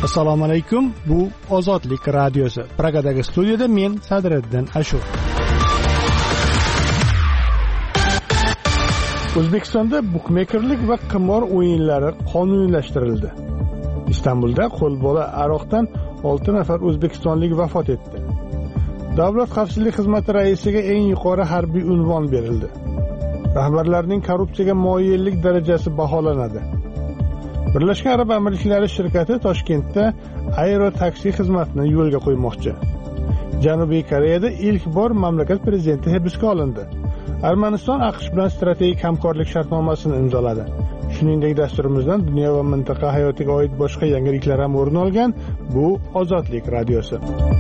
Assalomu alaykum. Bu Ozodlik radiosi. Pragadagi studiyada men Sadriddin Ashur. O'zbekistonda bukmekerlik va qimor o'yinlari qonuniylashtirildi. Istanbulda qo'lbola aroqdan 6 nafar o'zbekistonlik vafot etdi. Davlat xavfsizlik xizmati raisiga eng yuqori harbiy unvon berildi. Rahbarlarning korrupsiyaga moyillik darajasi baholanadi. Birlashgan Arab Amirliklari shirkati Toshkentda aerotaksi xizmatini yo'lga qo'ymoqchi. Janubiy Koreyada ilk bor mamlakat prezidenti hibsga olindi. Armaniston AQSh bilan strategik hamkorlik shartnomasini imzoladi. Shuningdek, dasturimizdan dunyo va mintaqa hayotiga oid boshqa yangiliklar ham o'rin olgan. Bu Ozodlik radiosi.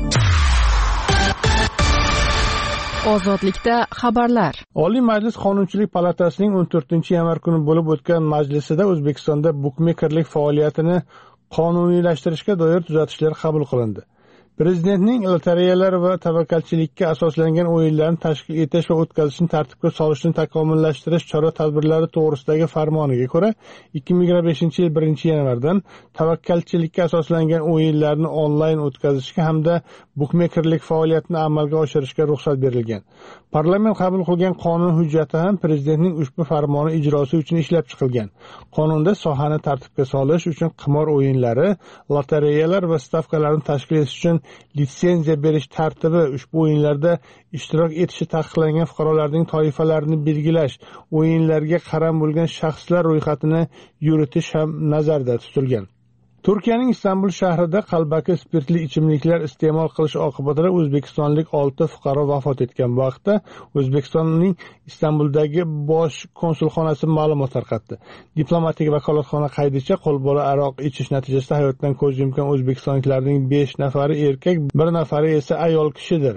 Ozodlikda xabarlar. Oliy Majlis Qonunchilik palatasining 14-yanvar kuni bo'lib o'tgan majlisida O'zbekistonda bukmekerlik faoliyatini qonuniylashtirishga doir tuzatishlar qabul qilindi. Prezidentning lotereyalar va tavakkalchilikka asoslangan o'yinlarni tashkil etish va o'tkazishni tartibga solishni takomillashtirish chora-tadbirlari to'g'risidagi farmoniga ko'ra 2025-yil 1-yanvardan tavakkalchilikka asoslangan o'yinlarni onlayn o'tkazishga hamda bukmekerlik faoliyatini amalga oshirishga ruxsat berilgan. Parlament qabul qilgan qonun hujjati ham prezidentning ushbu farmoni ijrosi uchun ishlab chiqilgan. Qonunda sohani tartibga solish uchun qimor o'yinlari, lotereyalar va stavkalarni tashkil etish uchun litsenziya berish tartibi, ushbu o'yinlarda ishtirok etishi taqiqlangan fuqarolarning toifalarini belgilash, o'yinlarga qaram bo'lgan shaxslar ro'yxatini yuritish ham nazarda tutilgan. Turkiyaning Istanbul shahrida qalbaki spirtli ichimliklar iste'mol qilish oqibatida o'zbekistonlik 6 fuqaro vafot etgan. Bu haqda O'zbekistonning Istanbuldagi bosh konsulxonasi ma'lumot tarqatdi. Diplomatik vakolatxona qaydicha qo'lbola aroq ichish natijasida hayotdan ko'z yumgan o'zbekistonliklarning 5 nafari erkak, 1 nafari esa ayol kishidir.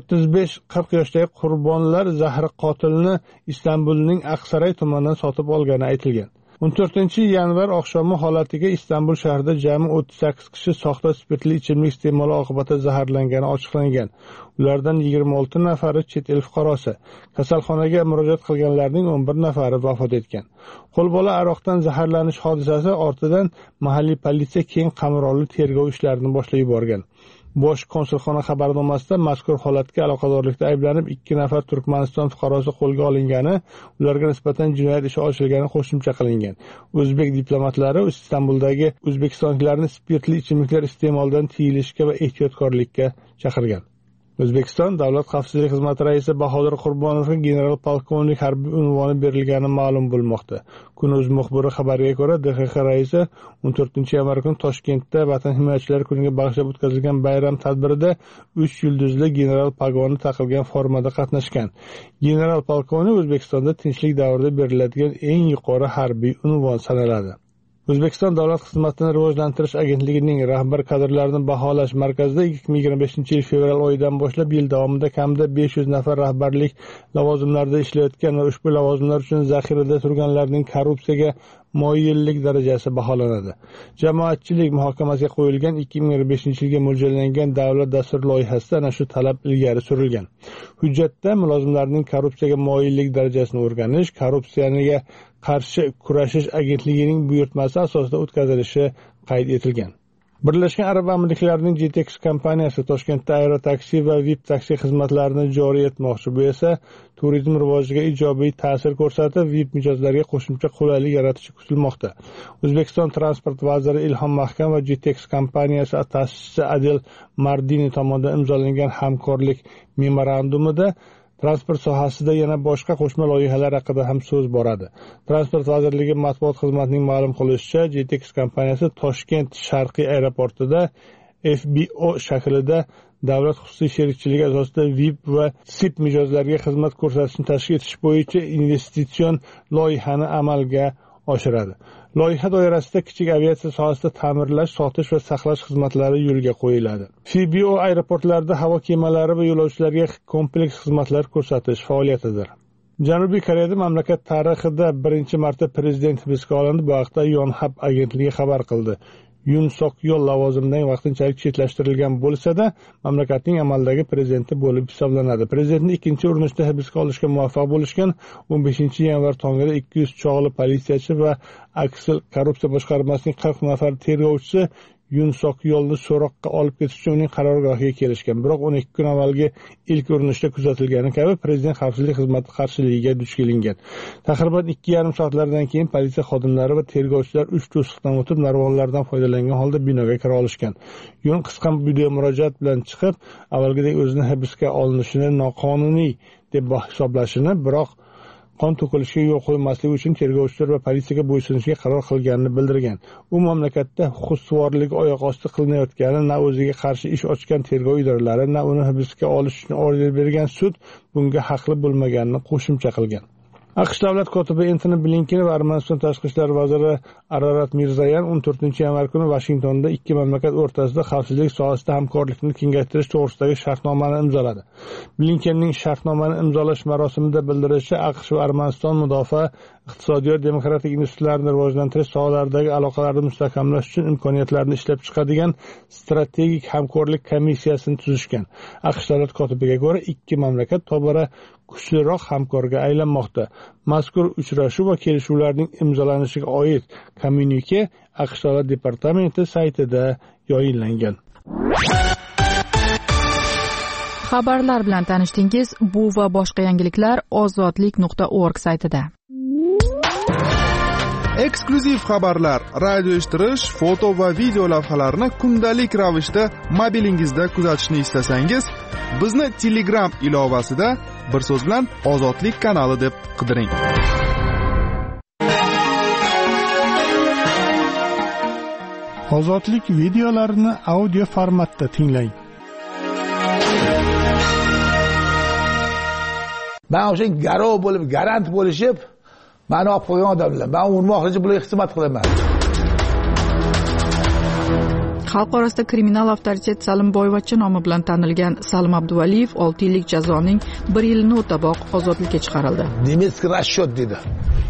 35-40 yoshdagi qurbonlar zahri qotilni Istanbulning Aqsaray tomonidan sotib olgani aytilgan. 14-yanvar oqshomi holatiga Istanbul shahrida jami 38 kishi soxta spirtli ichimlik iste'moli oqibatida zaharlangani ochiqlangan. Ulardan 26 nafari chet el fuqarosi. Kasalxonaga murojaat qilganlarning 11 nafari vafot etgan. Qo'lbola aroqdan zaharlanish hodisasi ortidan mahalliy politsiya keng qamrovli tergov ishlarini boshlab yuborgan. Bosh konsulxona xabarnomasida mazkur holatga aloqadorlikda ayblanib 2 nafar Turkmaniston fuqarosi qo'lga olingani, ularga nisbatan jinoyat ishi ochilgani qo'shimcha qilingan. O'zbek diplomatlari Istanbuldagi o'zbekistonliklarni spirtli ichimliklar iste'molidan tiyilishga va ehtiyotkorlikka chaqirgan. O'zbekiston Davlat xavfsizlik xizmati raisi Bahodir Qurbonovga general-polkovnik harbiy unvoni berilgani ma'lum bo'lmoqda. Kun.uz muxbiri xabariga ko'ra, DXX raisi 14-yanvar kuni Toshkentda Vatan himoyachilari kuniga bag'ishlab o'tkazilgan bayram tadbirida 3 yulduzli general pogoni taqilgan formada qatnashgan. General-polkovnik O'zbekistonda tinchlik davrida beriladigan eng yuqori harbiy unvon sanaladi. O'zbekiston Davlat xizmatini rivojlantirish agentligining rahbar kadrlarini baholash markazida 2025-yil fevral oyidan boshlab yil davomida kamida 500 nafar rahbarlik lavozimlarida ishlayotgan va ushbu lavozimlar uchun zaxirada turganlarning korrupsiyaga moyillik darajasi baholanadi. Jamoatchilik muhokamasiga qo'yilgan 2025-yilga mo'ljallangan davlat dastur loyihasida ana shu talab ilgari surilgan. Hujjatda mulozimlarning korrupsiyaga moyillik darajasini o'rganish, korrupsiyaga qarshi kurashish agentligining buyurtmasi asosida o'tkazilishi qayd etilgan. Birlashgan Arab Amirliklarining GTX kompaniyasi Toshkentda aerotaksi va VIP taksi xizmatlarini joriy etmoqchi. Bu esa turizm rivojiga ijobiy ta'sir ko'rsatib, VIP mijozlarga qo'shimcha qulaylik yaratishi kutilmoqda. O'zbekiston transport vaziri Ilhom Mahkam va GTX kompaniyasi ta'sischisi Adel Mardini tomonidan imzolangan hamkorlik memorandumida transport sohasida yana boshqa qo'shma loyihalar haqida ham so'z boradi. Transport vazirligi matbuot xizmatining ma'lum qilishicha, GTX kompaniyasi Toshkent Sharqiy aeroportida FBO shaklida davlat xususiy sherikchiligi asosida VIP va SIP mijozlarga xizmat ko'rsatishni tashkil etish bo'yicha investitsion loyihani amalga oshiradi. Loyiha doirasida kichik aviatsiya sohasida ta'mirlash, sotish va saqlash xizmatlari yo'lga qo'yiladi. FBO aeroportlarida havo kemalari va yo'lovchilarga kompleks xizmatlar ko'rsatish faoliyatidir. Janubiy Koreyada mamlakat tarixida birinchi marta prezident hibsga olindi. Bu haqda Yonhap agentligi xabar qildi. Yun Sok Yeol lavozimidan vaqtinchalik chetlashtirilgan bo'lsa-da, mamlakatning amaldagi prezidenti bo'lib hisoblanadi. Prezidentni ikkinchi urinishda hibsga olishga muvaffaq bo'lishgan 15-yanvar tongida 200 chog'li politsiyachi va Aksel korrupsiya boshqarmasining 40 nafar tergovchisi Yun Sok Yeolni so'roqqa olib ketish uchun uning qarorgohiga kelishgan. Biroq 12 kun avvalgi ilk urinishda kuzatilgani kabi prezident xavfsizlik xizmati qarshiligiga duch kelingan. Taxriban 2,5 soatlardan keyin politsiya xodimlari va tergovchilar 3 to'siqdan o'tib narvonlardan foydalangan holda binoga kira olishgan. Yun qisqa video murojaat bilan chiqib, avvalgidek o'zini hibsga olinishini noqonuniy deb hisoblashini, biroq qon to'kilishiga yo'l qo'ymaslik uchun tergovchilar va politsiyaga bo'ysunishga qaror qilganini bildirgan. U mamlakatda huquqbuzarlik oyoq osti qilinayotgani, na o'ziga qarshi ish ochgan tergov idoralari, na uni hibsga olish uchun order bergan sud bunga haqli bo'lmaganini qo'shimcha qilgan. AQSh davlat kotibi Antony Blinken va Armaniston tashqi ishlar vaziri Ararat Mirzayan 14-yanvar kuni Vashingtonda ikki mamlakat o'rtasida xavfsizlik sohasida hamkorlikni kengaytirish to'g'risidagi shartnomani imzoladi. Blinkenning shartnomani imzolash marosimida bildirishicha, AQSh va Armaniston mudofaa, iqtisodiyot, demokratik institutlarni rivojlantirish sohalaridagi aloqalarni mustahkamlash uchun imkoniyatlarni ishlab chiqadigan strategik hamkorlik komissiyasini tuzishgan. AQSh davlat kotibiga ko'ra, ikki mamlakat tobora kuchliroq hamkorga aylanmoqda. Mazkur uchrashuv va kelishuvlarning imzolanishiga oid kommunike AQSh davlat departamenti saytida yayınlangan. Xabarlar bilan tanishdingiz. Bu va boshqa yangiliklar ozodlik.org saytida. Eksklyuziv xabarlar, radio eshittirish, foto va video lavhalarni kundalik ravishda mobilingizda kuzatishni istasangiz, bizni Telegram ilovasida bir so'z bilan Ozodlik kanali deb qidiring. Ozodlik videolarini audio formatda tinglang. Ben o'sha garov bo'lib, garant bo'lishib, meni olib qo'ygan odamlar. Ben urmoqchi bularga xizmat qilaman. Xalq orasida kriminal avtoritet Salim Boyvachcha nomi bilan tanilgan Salim Abduvaliyev 6 yillik jazoning 1 yilini o'taboq ozodlikka chiqarildi. Nemetskiy расчет dedi.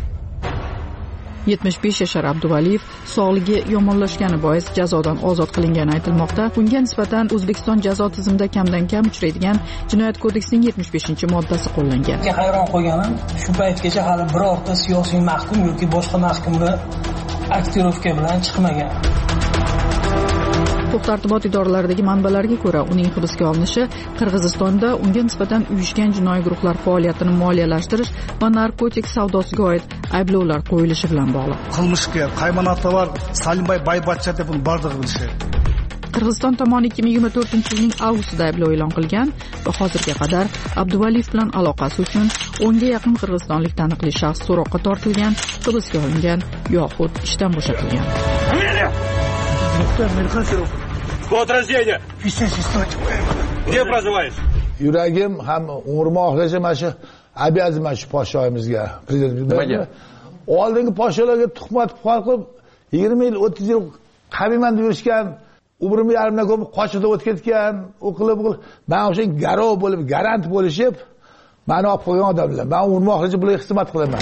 75 yashar Abduvaliyev sog'ligi yomonlashgani bois jazodan ozod qilingani aytilmoqda. Bunga nisbatan O'zbekiston jazo tizimida kamdan kam uchraydigan Jinoyat kodeksining 75-moddasi qo'llangan. Hayron qolganim, shu paytgacha hali birorta siyosiy mahkum yoki boshqa mahkumlar aktirovka bilan chiqmagan. Huquq-tartibot idoralaridagi manbalarga ko'ra, uning hibsga olinishi Qirg'izistonda unga nisbatan uyushgan jinoiy guruhlar faoliyatini moliyalashtirish va narkotik savdosiga oid ayblovlar qo'yilishi bilan bog'liq. Qilmishkor Qaymanatda bor Salimboy Baybatcha deb uni bardigi bilishadi. Qirg'iziston tomoni 2024-yilning avgustida ayblov e'lon qilgan va hozirga qadar Abduvaliyev bilan aloqasi uchun 10 ga yaqin qirg'izistonlik taniqli shaxs so'roqqa tortilgan, hibsga olingan yoxud ishdan bo'shatilgan. Подразделение. Где проживаешь? Yuragim ham umrim oxirigacha mana shu обязан shu podshoyimizga, prezidentimizga. Oldingi podsholarga tuhmat qilib 20 yil, 30 yil qabiman deb yurishgan, umrimni yarimdan ko'p qochida o'tib ketgan, o'qilib, men o'sha garov bo'lib, garant bo'lishib, meni olib qo'ygan odamlar. Men umrim oxirigacha bularga xizmat qilaman.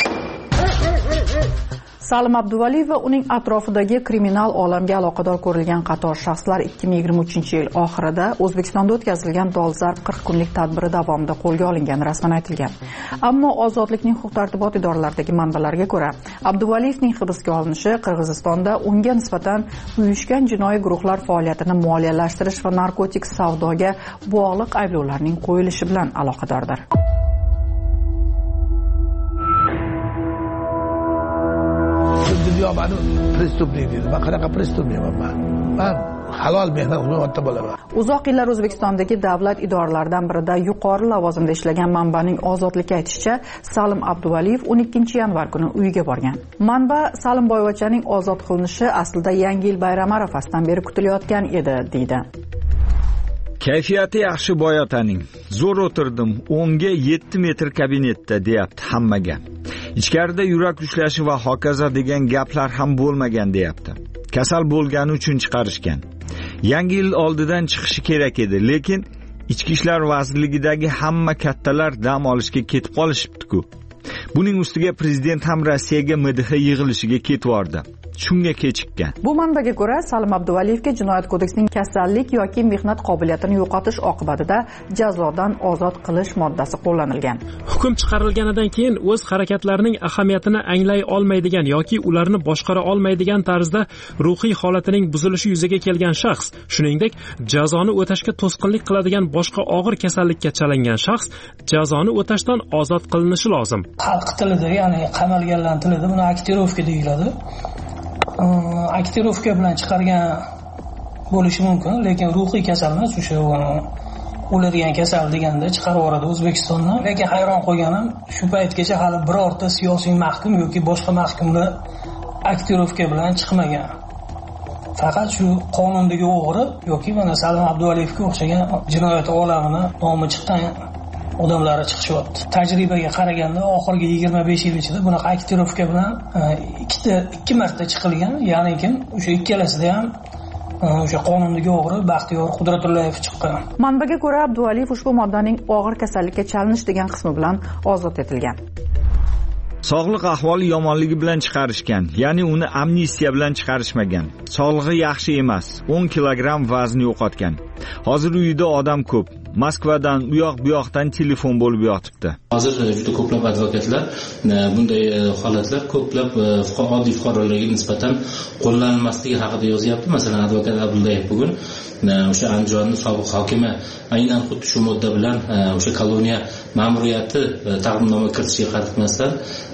Salim Abduvaliyev va uning atrofidagi kriminal olamga aloqador ko'rilgan qator shaxslar 2023-yil oxirida O'zbekistonda o'tkazilgan dolzarb 40 kunlik tadbiri davomida qo'lga olingani rasman aytilgan. Ammo ozodlikning huquq-tartibot idoralaridagi manbalarga ko'ra, Abduvaliyevning hibsga olinishi Qirg'izistonda unga nisbatan uyushgan jinoiy guruhlar faoliyatini moliyalashtirish va narkotik savdoga bog'liq ayblovlarning qo'yilishi bilan aloqadordir. Dunyo meni prestupnik deydi. Men qanaqa prestupnikman men? Men halol mehnat qilmoqda bo'laman. Uzoq yillar O'zbekistondagi davlat idoralaridan birida yuqori lavozimda ishlagan manbaning ozodlikka aytishicha, Salim Abduvaliyev 12-yanvar kuni uyiga borgan. Manba Salim Boyvachchaning ozod qilinishi aslida Yangi yil bayrami arafasidan beri kutilayotgan edi, deydi. Kayfiyati yaxshi boyotaning. Zo'r o'tirdim. 10 ga 7 metr kabinetda deyapti hammaga. Ichkarida yurak ushlashi va hokazo degan gaplar ham bo'lmagan deyapti. Kasal bo'lgani uchun chiqarishgan. Yangi yil oldidan chiqishi kerak edi, lekin Ichki ishlar vazirligidagi hamma kattalar dam olishga ketib qolishibdi-ku. Buning ustiga prezident ham Rossiyaga MDH yig'ilishiga ketvordi. Shunga kechikkan. Bu manbaga ko'ra, Salim Abduvaliyevga Jinoyat kodeksining kasallik yoki mehnat qobiliyatini yo'qotish oqibatida jazodan ozod qilish moddasi qo'llanilgan. Hukm chiqarilganidan keyin o'z harakatlarining ahamiyatini anglay olmaydigan yoki ularni boshqara olmaydigan tarzda ruhiy holatining buzilishi yuzaga kelgan shaxs, shuningdek, jazoni o'tashga to'sqinlik qiladigan boshqa og'ir kasallikka chalingan shaxs jazoni o'tashdan ozod qilinishi lozim. Xalq tilida, ya'ni qamalganlar tilida buni aktirovka deyiladi. Aktirovka bilan chiqargan bo'lishi mumkin, lekin ruhiy kasal emas, o'sha o'ladigan kasal deganda chiqarib yuboradi O'zbekistondan. Lekin hayron qolganim, shu paytgacha hali birorta siyosiy mahkum yoki boshqa mahkumlar aktirovka bilan chiqmagan. Faqat shu qonundagi o'g'ri yoki mana Salim Abduvaliyevga o'xshagan jinoyat olamini nomi chiqqan odamlar chiqishyapti. Tajribaga qaraganda oxirgi 25 yil ichida bunaqa aktirovka bilan ikki marta chiqilgan, ya'ni o'sha ikkalasida ham o'sha qonundagi o'g'ri Baxtiyor Qudratullayev chiqqan. Manbaga ko'ra, Abduvaliyev ushbu moddaning og'ir kasallikka chalinish degan qismi bilan ozod etilgan. Sog'liq ahvoli yomonligi bilan chiqarishgan, ya'ni uni amnistiya bilan chiqarishmagan. Sog'lig'i yaxshi emas, 10 kilogramm vazn yo'qotgan. Hozir uyida odam ko'p. Moskvadan u yoq bu yoqdan telefon bo'lib yotibdi. Hozir juda ko'plab advokatlar bunday holatlar ko'plab oddiy fuqarolarga nisbatan qo'llanilmasligi haqida yozyapti. Masalan, advokat Abdullayev bugun o'sha Andijonning sobiq hokimi aynan xuddi shu modda bilan o'sha koloniya ma'muriyati taqdimnoma kiritishiga qaratmasdan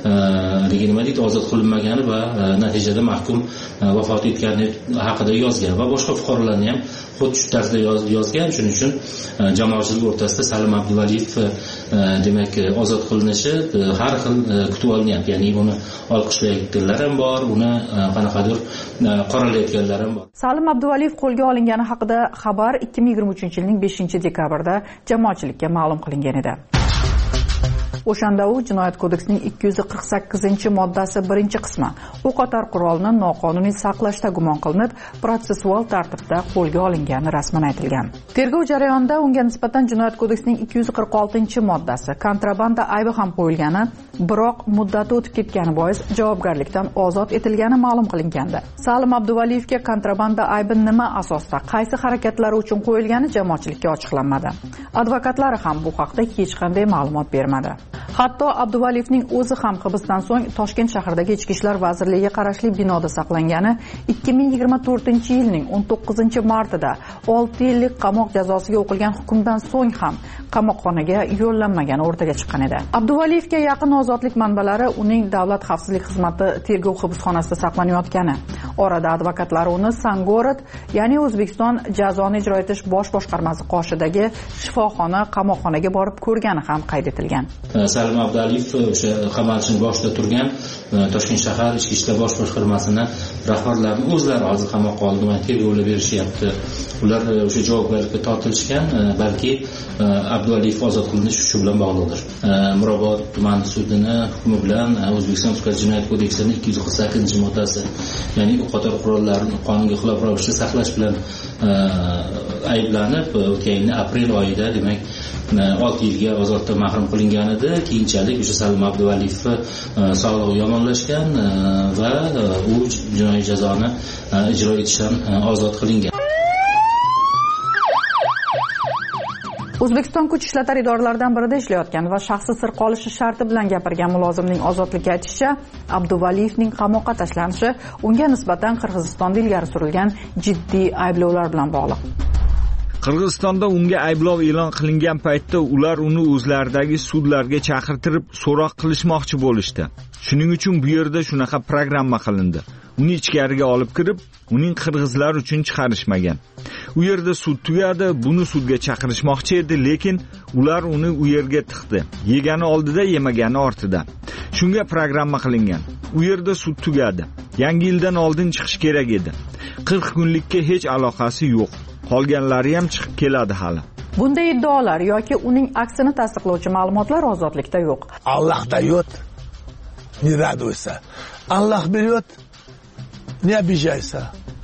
nima deydi, ozod qilinmagani va natijada mahkum vafot etgani haqida yozgan va boshqa fuqarolarni ham xuddi shu tarzda yozgan. Shuning uchun jamoatchilik o'rtasida Salim Abduvaliyev demak ozod qilinishi har xil kutib olinyapti. Ya'ni uni olqishlayotganlar ham bor, uni qanaqadir qoralayotganlar ham bor. Salim Abduvaliyev qo'lga olingani haqida xabar 2023-yilning 5-dekabrda jamoatchilikka ma'lum qilingan edi. O'shanda u Jinoyat kodeksining 248-moddasi 1-qismi o'qotar qurolni noqonuniy saqlashda gumon qilinib, protsessual tartibda qo'lga olingani rasman aytilgan. Tergov jarayonida unga nisbatan Jinoyat kodeksining 246-moddasi kontrabanda aybi ham qo'yilgani, biroq muddati o'tib ketgani bois javobgarlikdan ozod etilgani ma'lum qilingandi. Salim Abduvaliyevga kontrabanda aybi nima asosda, qaysi harakatlari uchun qo'yilgani jamoatchilikka ochiqlanmadi. Advokatlari ham bu haqda hech qanday ma'lumot bermadi. Hatto Abduvaliyevning o'zi ham hibsdan so'ng Toshkent shahridagi Ichki ishlar vazirligiga qarashli binoda saqlangani 2024-yilning 19-martida 6 yillik qamoq jazosiga o'qilgan hukmdan so'ng ham qamoqxonaga yo'llanmagani o'rtaga chiqqan edi. Abduvaliyevga yaqin ozodlik manbalari uning Davlat xavfsizlik xizmati tergov hibsxonasida saqlanayotgani, orada advokatlari uni Sangorod, ya'ni O'zbekiston jazoni ijro etish bosh boshqarmasi qoshidagi shifoxona qamoqxonaga borib ko'rgani ham qayd etilgan. Salim Abdualiyev o'sha qamalishning boshida turgan Toshkent shahar Ichki ishlar bosh boshqarmasini rahbarlarining o'zlari hozir qamoqqa olingan, tergovlar berishyapti. Ular o'sha javobgarlikka tortilishgan, balki Abdualiyev ozod qilinishi shu bilan bog'liqdir. Mirobod tumani sudini hukmi bilan O'zbekiston Jinoyat kodeksining 248-moddasi, ya'ni o'qotar qurollarni qonunga xilof ravishda saqlash bilan ayblanib, o'tgan yil aprel oyida demak 6 yilga ozodlikdan mahrum qilingan edi. Keyinchalik o'sha Salim Abduvaliyev sog'lig'i yomonlashgan va u jinoiy jazoni ijro etishdan ozod qilingan. O'zbekiston kuch ishlatar idoralaridan birida ishlayotgan va shaxsi sir qolishi sharti bilan gapirgan mulozimning ozodlikka aytishicha, Abduvaliyevning qamoqqa tashlanishi unga nisbatan Qirg'izistonda ilgari surilgan jiddiy ayblovlar bilan bog'liq. Qirg'izistonda unga ayblov e'lon qilingan paytda ular uni o'zlaridagi sudlarga chaqirtirib so'roq qilishmoqchi bo'lishdi. Shuning uchun bu yerda shunaqa programma qilindi. Uni ichkariga olib kirib, uning qirg'izlar uchun chiqarishmagan. U yerda sud tugadi, buni sudga chaqirishmoqchi edi, lekin ular uni u yerga tiqdi. Yegani oldida, yemagani ortida. Shunga programma qilingan. U yerda sud tugadi. Yangi yildan oldin chiqish kerak edi. 40 kunlikka hech aloqasi yo'q. Qolganlari ham chiqib keladi hali. Bunday iddaolar yoki uning aksini tasdiqlovchi ma'lumotlar ozodlikda yo'q. Alloh dayot, ne radoysa. Alloh beriyot, ne обижайся.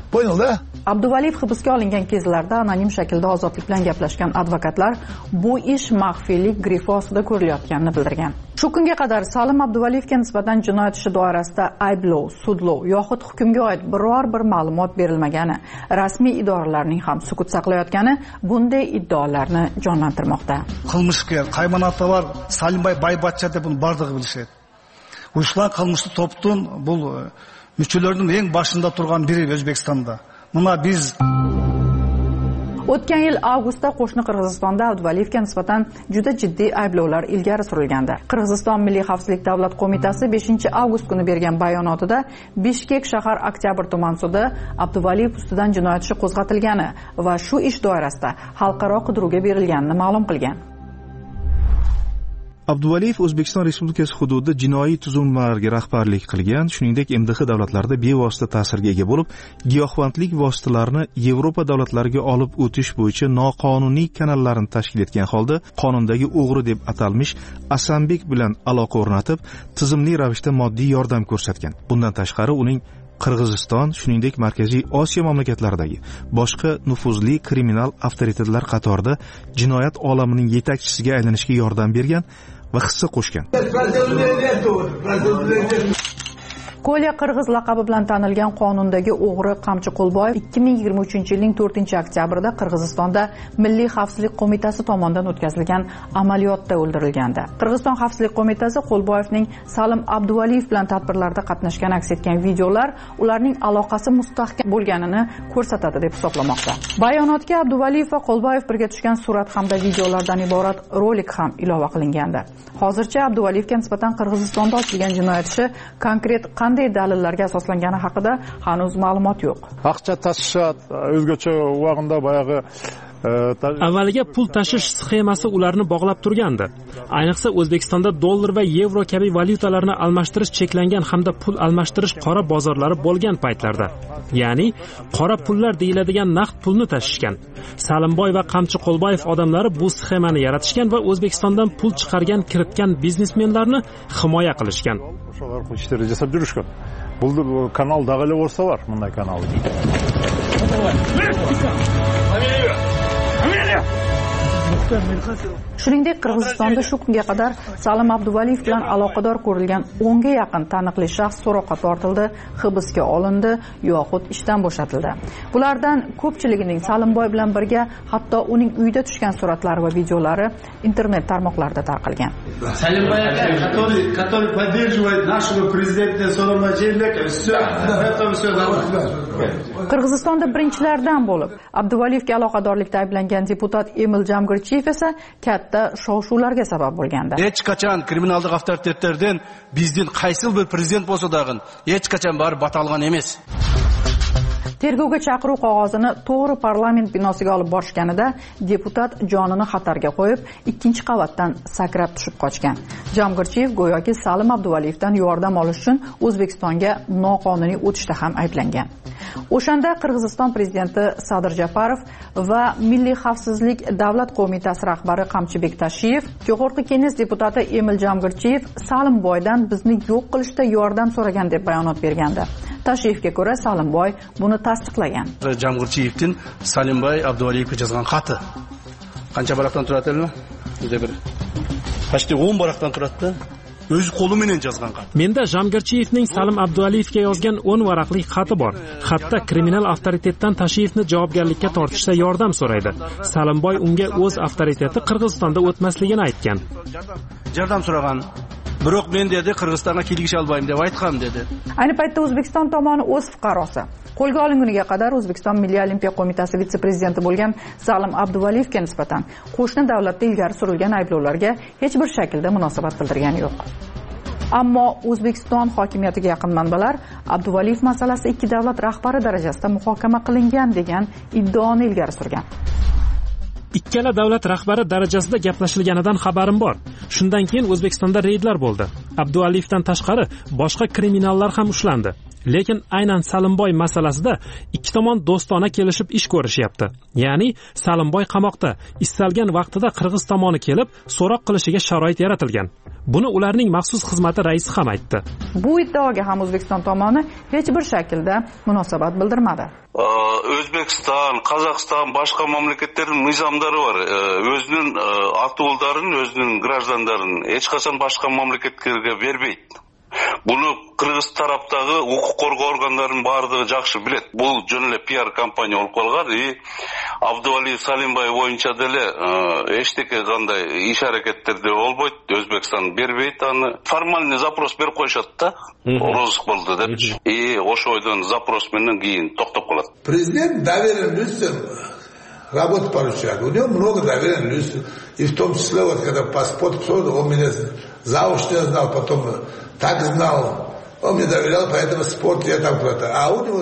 Понял-da? Abduvaliyev hibsga olingan kezlarda anonim shaklda ozodlik bilan gaplashgan advokatlar bu ish maxfiylik grifi ostida ko'rilayotganini bildirgan. Shu kunga qadar Salim Abduvaliyevga nisbatan jinoyat ishi doirasida ayblov, sudlov yoxud hukmga oid biror bir ma'lumot berilmagani, rasmiy idoralarning ham sukut saqlayotgani bunday iddaolarni jonlantirmoqda. Qilmishkor, qaymonati bor Salimboy Baybatcha deb uni bardығы bilishadi. Uyushlan qilmishli to'pning bu müchilarining eng boshida turgan biri O'zbekistonda. Buna biz O'tgan yil avgustda qo'shni Qirg'izistonda Abduvaliyevga nisbatan juda jiddiy ayblovlar ilgari surilgandi. Qirg'iziston Milliy xavfsizlik davlat qo'mitasi 5-avgust kuni bergan bayonotida Bishkek shahar Oktyabr tuman sudi Abduvaliyev ustidan jinoyat ishi qo'zg'atilgani va shu ish doirasida xalqaro qidiruvga berilganini ma'lum qilgan. Abduvaliyev O'zbekiston Respublikasi hududida jinoiy tuzilmalarga rahbarlik qilgan, shuningdek MDH davlatlarida bevosita ta'sirga ega bo'lib, giyohvandlik vositalarini Yevropa davlatlariga olib o'tish bo'yicha noqonuniy kanallarni tashkil etgan holda qonundagi o'g'ri deb atalmish Asambek bilan aloqa o'rnatib, tizimli ravishda moddiy yordam ko'rsatgan. Bundan tashqari uning Qirg'iziston, shuningdek Markaziy Osiyo mamlakatlaridagi boshqa nufuzli kriminal avtoritetlar qatorida jinoyat olamining yetakchisiga aylanishga yordam bergan va hissa qo'shgan. Kolya Qirg'iz laqabi bilan tanilgan qonundagi o'g'ri Qamchi Qo'lboyev 2023-yilning 4-oktyabrida Qirg'izistonda Milliy xavfsizlik qo'mitasi tomonidan o'tkazilgan amaliyotda o'ldirilgandi. Qirg'iziston xavfsizlik qo'mitasi Qo'lboyevning Salim Abduvaliyev bilan tadbirlarda qatnashgan aks etgan videolar ularning aloqasi mustahkam bo'lganini ko'rsatadi deb hisoblamoqda. Bayonotga Abduvaliyev va Qo'lboyev birga tushgan surat hamda videolardan iborat rolik ham ilova qilingandi. Hozircha Abduvaliyevga nisbatan Qirg'izistonda ochilgan jinoyat ishi konkret qanday dalillarga asoslangani haqida hanuz ma'lumot yo'q. Aqcha tashishat, o'zgacha vaqtda boyagi avvaliga pul tashish sxemasi ularni bog'lab turgandi. Ayniqsa O'zbekistonda dollar va yevro kabi valyutalarni almashtirish cheklangan hamda pul almashtirish qora bozorlari bo'lgan paytlarda. Ya'ni qora pullar deyiladigan naqd pulni tashishgan. Salimboy va Qamchi Qo'lboyev odamlari bu sxemani yaratishgan va O'zbekistondan pul chiqargan, kiritgan biznesmenlarni himoya qilishgan. O'shalar ishlar jasab yurishgan. Bu kanal dag'ali bo'lsa var, bunday kanal. Shuningdek, Qirg'izistonda shu kunga qadar Salim Abduvaliyev bilan aloqador ko'rilgan 10 ga yaqin taniqli shaxs so'roqqa tortildi, hibsga olindi yoxud ishdan bo'shatildi. Bulardan ko'pchiligining Salimboy bilan birga hatto uning uyida tushgan suratlari va videolari internet tarmoqlarida tarqalgan. Salimboy aka, который поддерживает нашего президента Соломона Джейлека, Qirg'izistonda birinchilardan bo'lib Abduvaliyevga aloqadorlikda ayblangan deputat Emil Jamgirchiyev esa katta shov-shuvlarga sabab bo'lgandi. Hech qachon kriminallik avtoritetlardan bizning qaysi bir prezident bo'lsa dag'in hech qachon barib batalgan emas. Tergovga chaqiruv qog'ozini to'g'ri parlament binosiga olib borishganida deputat jonini xatarga qo'yib, 2-qavatdan sakrab tushib qochgan. Jamgirchiyev go'yoki Salim Abduvaliyevdan yordam olish uchun O'zbekistonga noqonuniy o'tishda ham ayblangan. O'shanda Qirg'iziston prezidenti Sadir Japarov va Milliy xavfsizlik davlat qo'mitasi rahbari Qamchibek Tashiyev, Jo'g'org'i Kenges deputati Emil Jamgirchiyev Salimboydan bizni yo'q qilishda yordam so'ragan deb bayonot bergandi. Tashiyevga ko'ra Salimboy buni tasdiqlagan. Jamgirchiyevdan Salimboy Abduvaliyevga yozgan xati qancha baroqdan turadi-mi? Juda bir Pashti 10 baroqdan turadi. O'z qo'li bilan yozgan xat. Menda Jamgirchiyevning Salim Abduvaliyevga yozgan 10 varaqli xati bor. Xatda kriminal avtoritetdan Tashiyevni javobgarlikka tortishda yordam so'raydi. Salimboy unga o'z avtoriteti Qirg'izistonda o'tmasligini aytgan. Yordam so'ragan. Biroq men dedi Qirg'izistonga kelgish olmayman deb aytgan dedi. Ayni paytda O'zbekiston tomoni o'z fuqarosi qo'lga olinguniga qadar O'zbekiston Milliy olimpiya qo'mitasi vitse-prezidenti bo'lgan Salim Abduvaliyevga nisbatan qo'shni davlatda ilgari surilgan ayblovlarga hech bir shaklda munosabat bildirgani yo'q. Ammo O'zbekiston hokimiyatiga yaqin manbalar Abduvaliyev masalasi ikki davlat rahbari darajasida muhokama qilingan degan iddaoni ilgari surgan. Ikkala davlat rahbari darajasida gaplashilganidan xabarim bor. Shundan keyin O'zbekistonda reydlar bo'ldi. Abduvaliyevdan tashqari boshqa kriminallar ham ushlandi. Lekin aynan Salimboy masalasida ikki tomon do'stona kelishib ish ko'rishyapti. Ya'ni Salimboy qamoqda, istalgan vaqtida Qirg'iz tomoni kelib, so'roq qilishiga sharoit yaratilgan. Buni ularning maxsus xizmati raisi ham aytdi. Bu iddaoga ham O'zbekiston tomoni hech bir shaklda munosabat bildirmadi. O'zbekiston, Qozog'iston, boshqa mamlakatlarning nizomlari bor. O'zining ata-o'g'illarini, o'zining grajdanlarini hech qachon boshqa mamlakatlarga bermaydi. Buni Qirg'iz tarafdagi huquq qo'rg'ov organlarining barligi yaxshi biladi. Bu jumla PR kompaniya olib qolgan. Abduvaliyev Salimboy bo'yicha dele hech qanday ish harakatlarda olmaydi. O'zbekiston bermaydi. Ani formalniy zaпрос berib qo'yishadi-da. Rozыск bo'ldi deb. O'sha oydan zaпрос bilan keyin to'xtab qoladi. Prezident доверенным людям работу поручает. У него много доверенных людей. И в том числе, вот когда паспорт, он меня заочно знал, потом так знал. Он мне доверял, поэтому спорт я там куда-то. А у него...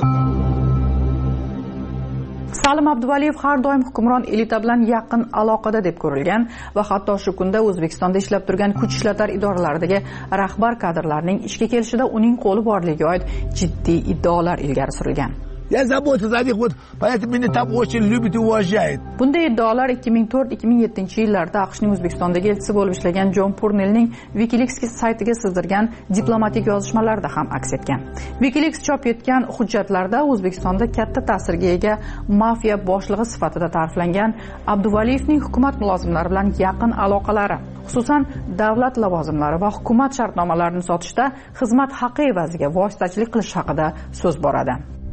Salim Abduvaliyev har doim hukmron elita bilan yaqin aloqada deb ko'rilgan va hatto shu kunda O'zbekistonda ishlab turgan kuch ishlatar idoralaridagi rahbar kadrlarning ishga kelishida uning qo'li borligiga oid jiddiy iddaolar ilgari surilgan. Я заботюсь о них, вот поэтому меня там очень любят и уважают. Bunday iddaolar 2004-2007 yillarda AQShning O'zbekistondagi elchisi bo'lib ishlagan Jon Purnellning WikiLeaks saytiga sizdirgan diplomatik yozishmalarida ham aks etgan. WikiLeaks chop etgan hujjatlarda O'zbekistonda katta ta'sirga ega mafiya boshlig'i sifatida ta'riflangan Abduvaliyevning hukumat mulozimlari bilan yaqin aloqalari, xususan davlat lavozimlari va hukumat shartnomalarini sotishda xizmat haqi evaziga vositachilik qilish haqida so'z boradi.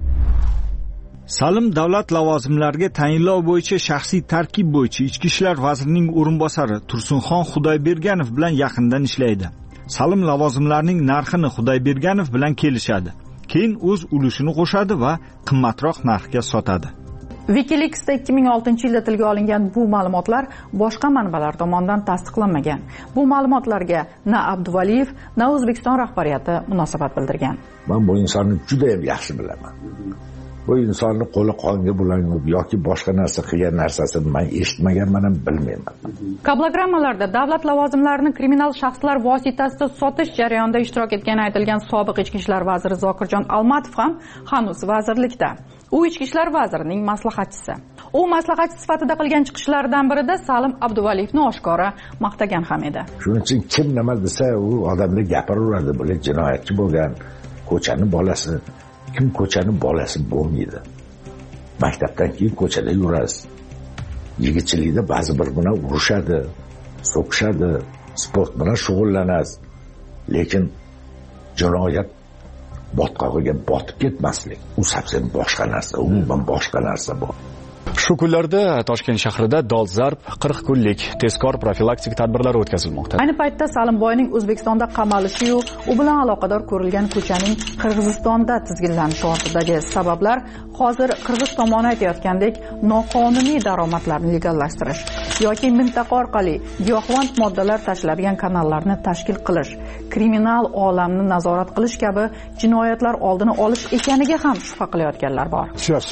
Salim davlat lavozimlariga tayinlov bo'yicha shaxsiy tarkib bo'yicha Ichki ishlar vazirining o'rinbosari Tursunxon Xudoyberganov bilan yaqindan ishlaydi. Salim lavozimlarining narxini Xudoyberganov bilan kelishadi. Keyin o'z ulushini qo'shadi va qimmatroq narxga sotadi. WikiLeaksda 2006-yilda tilga olingan bu ma'lumotlar boshqa manbalar tomonidan tasdiqlanmagan. Bu ma'lumotlarga na Abduvaliyev, na O'zbekiston rahbariyati munosabat bildirgan. Men bu insonni juda ham yaxshi bilaman. Bu insonni qo'li qonga bulanib yoki boshqa narsa qilgan narsasini men eshitmaganman ham bilmayman. Kablogrammalarda davlat lavozimlarini kriminal shaxslar vositasida sotish jarayonida ishtirok etgani aytilgan sobiq ichki ishlar vaziri Zokirjon Almatov ham hanuz vazirlikda. U ichki ishlar vazirining maslahatchisi. U maslahatchi sifatida qilgan chiqishlaridan birida Salim Abduvaliyevni oshkora maqtagan ham edi. Shuning uchun kim nima desa u odamlar gapiraveradi, bular jinoyatchi bo'lgan, ko'chani bolasi. Kim ko'chani bolasi bo'lmaydi. Maktabdan keyin ko'chada yurasiz. Yigitchilikda ba'zi bir bilan urushadi, so'kishadi, sport bilan shug'ullanasiz. Lekin jinoyat botqog'iga botib ketmaslik, u совсем boshqa narsa, umuman boshqa narsa bu. Shu kunlarda Toshkent shahrida dolzarb 40 kunlik tezkor profilaktik tadbirlar o'tkazilmoqda. Ayni paytda Salimboyning O'zbekistonda qamalishi yu u bilan aloqador ko'rilgan ko'chaning Qirg'izistonda tizginlanishi ortidagi sabablar hozir Qirg'iz tomoni aytayotgandek noqonuniy daromadlarni legallashtirish yoki mintaqa orqali giyohvand moddalar tashlanadigan kanallarni tashkil qilish, kriminal olamni nazorat qilish kabi jinoyatlar oldini olish ekaniga ham shubha qilayotganlar bor.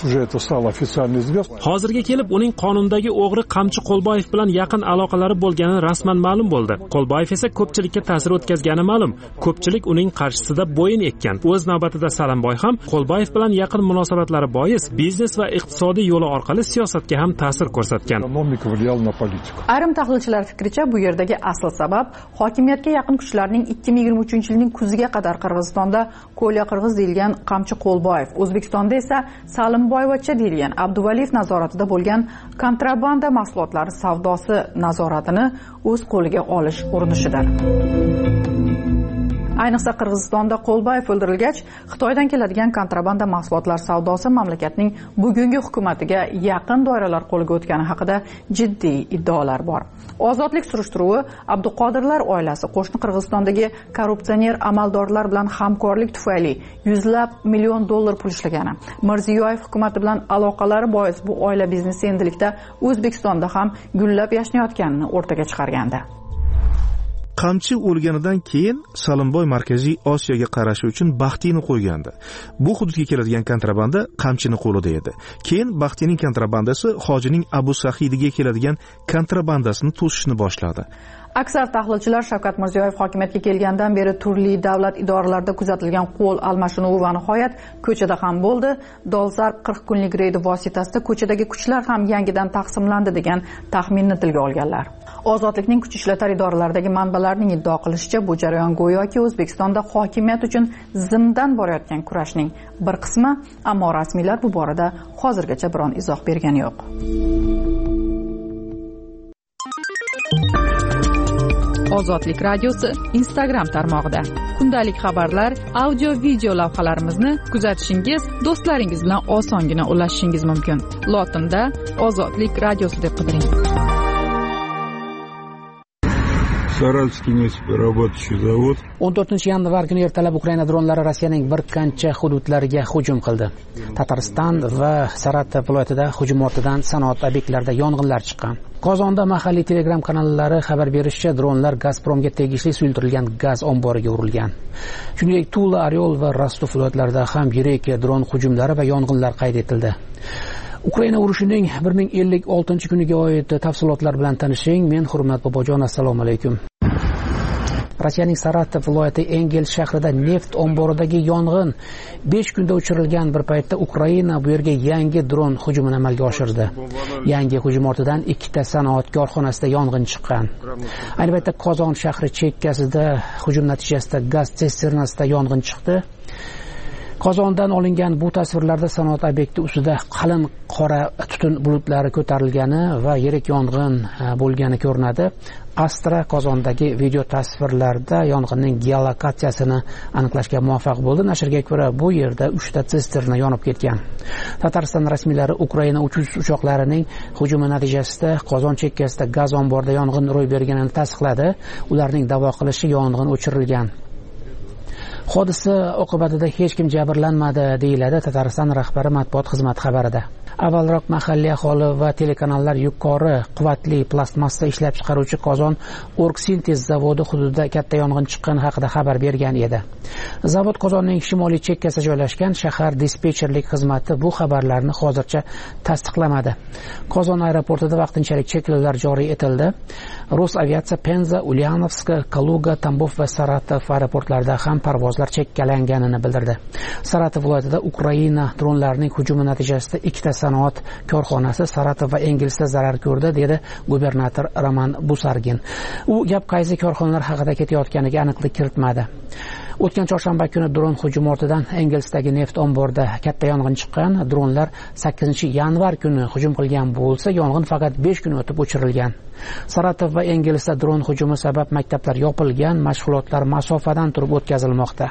Hozirga kelib uning qonundagi o'g'ri Qamchi Qo'lboyev bilan yaqin aloqalari bo'lgani rasman ma'lum bo'ldi. Qo'lboyev esa ko'pchilikka ta'sir o'tkazgani ma'lum. Ko'pchilik uning qarshisida bo'yin ekkan. O'z navbatida Salimboy ham Qo'lboyev bilan yaqin munosabatlari bois biznes va iqtisodiy yo'li orqali siyosatga ham ta'sir ko'rsatgan. Ayrim tahlilchilar fikricha bu yerdagi asl sabab hokimiyatga yaqin kuchlarning 2023-yilning kuziga qadar Qirg'izistonda Ko'lya Qirg'iz deyilgan Qamchi Qo'lboyev, O'zbekistonda esa Salimboyevcha deyilgan Abduvaliyev nazoratida bo'lgan kontrabanda mahsulotlari savdosi nazoratini o'z qo'liga olish urinishidir. Ayniqsa Qirg'izistonda Qo'lboyev o'ldirilgach, Xitoydan keladigan kontrabanda mahsulotlar savdosi mamlakatning bugungi hukumatiga yaqin doiralar qo'liga o'tgani haqida jiddiy iddaolar bor. Ozodlik surishtiruvi Abduqodirlar oilasi qo'shni Qirg'izistondagi korrupsioner amaldorlar bilan hamkorlik tufayli $100 million pul ishlagani, Mirziyoyev hukumati bilan aloqalari bois bu oila biznesi endilikda O'zbekistonda ham gullab yashnayotganini o'rtaga chiqargandi. Qamchi o'lganidan keyin Salimboy Markaziy Osiyoga qarashi uchun Baxtiyni qo'ygandi. Bu hududga keladigan kontrabanda Qamchini qo'lida edi. Keyin Baxtiyning kontrabandasi Hojining Abu Sahidiga keladigan kontrabandasini to'sishni boshladi. Aksar tahlilchilar Shavkat Mirziyoyev hokimiyatga kelgandan beri turli davlat idoralarida kuzatilgan qo'l almashinuvi va nihoyat ko'chada ham bo'ldi. Dolzarb 40 kunlik reyd vositasida ko'chadagi kuchlar ham yangidan taqsimlandi degan taxminni tilga olganlar. Ozodlikning kuch ishlatar idoralaridagi manbalarning iddao qilishicha, bu jarayon go'yoki O'zbekistonda hokimiyat uchun zimdan borayotgan kurashning bir qismi, ammo rasmiylar bu borada hozirgacha biron izoh bergani yo'q. Ozodlik radiosi Instagram tarmog'ida kundalik xabarlar, audio-video lavhalarimizni kuzatishingiz, do'stlaringiz bilan osongina ulashishingiz mumkin. Lotinda Ozodlik radiosi deb qidiring. Saratskiy работающий завод. 14-yanvar kuni ertalab Ukraina dronlari Rossiyaning bir qancha hududlariga hujum qildi. Tatariston va Saratov viloyatida hujum ortidan sanoat obyektlarida yong'inlar chiqqan. Qozonda mahalliy Telegram kanallari xabar berishicha, dronlar Gazpromga tegishli suyultirilgan gaz omboriga urilgan. Shuningdek, Tula, Oryol va Rostov viloyatlarida ham yirik dron hujumlari va yong'inlar qayd etildi. Ukraina urushining 1056-kuniga oid tafsilotlar bilan tanishing. Men Hurmat Bobojon, assalomu alaykum. Rossiyaning Saratov viloyati Engels shahrida neft omboridagi yong'in 5 kunda o'chirilgan bir paytda Ukraina bu yerga yangi dron hujumini amalga oshirdi. Yangi hujum ortidan ikkita sanoat korxonasida yong'in chiqqan. Ayni paytda Qozon shahri chekkasida hujum natijasida gaz sisternasida yong'in chiqdi. Qozondan olingan bu tasvirlarda sanoat obyekti ustida qalin qora tutun bulutlari ko'tarilgani va yirik yong'in bo'lgani ko'rinadi. Astra Qozondagi video tasvirlarda yong'inning geolokatsiyasini aniqlashga muvaffaq bo'ldi. Nashrga ko'ra, bu yerda 3 ta sisterna yonib ketgan. Tatariston rasmiylari Ukraina uchush uchoqlarining hujumi natijasida Qozon chekkasida gaz omborida yong'in ro'y berganini tasdiqladi. Ularning da'vo qilishicha yong'in o'chirilgan. Hodisa oqibatida hech kim jabrlanmadi, deyiladi Tatariston rahbari matbuot xizmati xabarida. Avvalroq mahalliy aholi va telekanallar yuqori quvvatli plastmassa ishlab chiqaruvchi Qozon Orgsintez zavodi hududida katta yong'in chiqqani haqida xabar bergan edi. Zavod Qozonning shimoliy chekkasida joylashgan. Shahar dispetcherlik xizmati bu xabarlarni hozircha tasdiqlamadi. Qozon aeroportida vaqtinchalik cheklovlar joriy etildi. Rosaviatsiya Penza, Ulyanovsk, Kaluga, Tambov va Saratov aeroportlarida ham parvozlar chekkalanganini bildirdi. Saratov viloyatida Ukraina dronlarining hujumi natijasida ikkita sanoat korxonasi Saratov va Engelsda zarar ko'rdi, dedi gubernator Roman Busargin. U gap qaysi korxonalar haqida ketayotganiga aniqlik kiritmadi. O'tgan chorshanba kuni dron hujumi ortidan Engelsdagi neft omborida katta yong'in chiqqan. Dronlar 8-yanvar kuni hujum qilgan bo'lsa, yong'in faqat 5 kun o'tib o'chirilgan. Saratov va Engelsda dron hujumi sabab maktablar yopilgan, mashg'ulotlar masofadan turib o'tkazilmoqda.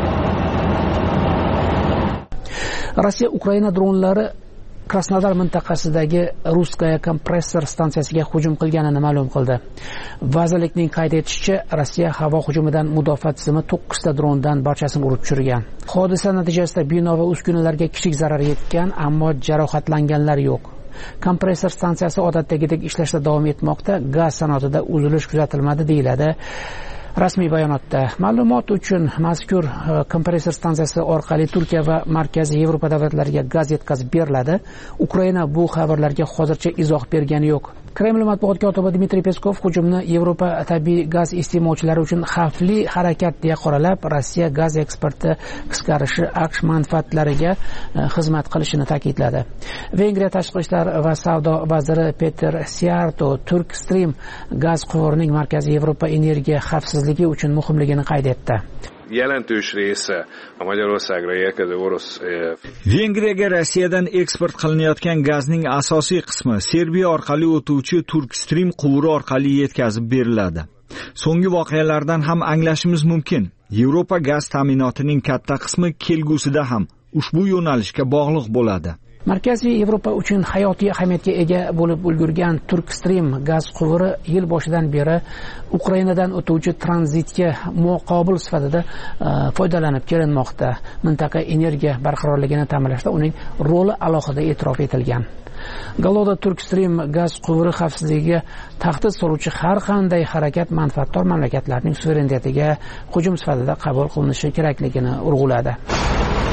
Rossiya Ukraina dronlari Krasnodar mintaqasidagi Ruskaya kompressor stansiyasiga hujum qilganini ma'lum qildi. Vazirlikning qayd etishicha, Rossiya havo hujumidan mudofaa tizimi 9 ta drondan barchasini urib tushirgan. Hodisa natijasida bino va uskunalarga kichik zarar yetgan, ammo jarohatlanganlar yo'q. Kompressor stansiyasi odatdagidek ishlashda davom etmoqda. Gaz sanoatida uzilish kuzatilmadi, deyiladi rasmiy bayonotda. Ma'lumot uchun, mazkur kompressor stansiyasi orqali Turkiya va Markaziy Yevropa davlatlariga gaz yetkazib beriladi. Ukraina bu xabarlarga hozircha izoh bergani yo'q. Kreml matbuot kotibi Dmitriy Peskov hujumni Yevropa tabiiy gaz iste'molchilari uchun xavfli harakat deya qoralab, Rossiya gaz eksporti qisqarishi AQSh manfaatlariga xizmat qilishini ta'kidladi. Vengriya tashqi ishlar va savdo vaziri Peter Siarto Turk Stream gaz quvurining Markaziy Yevropa energiya xavfsizligi uchun muhimligini qayd etdi. Jelentős része a Magyarországra érkező orosz. Vengriyaga Rossiyadan eksport qilinayotgan gazning asosiy qismi Serbiya orqali o'tuvchi Turk Stream quvuri orqali yetkazib beriladi. So'nggi voqealardan ham anglashimiz mumkin. Yevropa gaz ta'minotining katta qismi kelgusida ham ushbu yo'nalishga bog'liq bo'ladi. Markaziy Yevropa uchun hayotiy ahamiyatga ega bo'lib ulgurgan Turk Stream gaz quvuri yil boshidan beri Ukrainadan o'tuvchi tranzitga muqobil sifatida foydalanib kelinmoqda. Mintaqa energiya barqarorligini ta'minlashda uning roli alohida e'tirof etilgan. Galoda Turk Stream gaz quvuri xavfsizligiga tahdid soluvchi har qanday harakat manfaatdor mamlakatlarning suverenitetiga hujum sifatida qabul qilinishi kerakligini urg'uladi.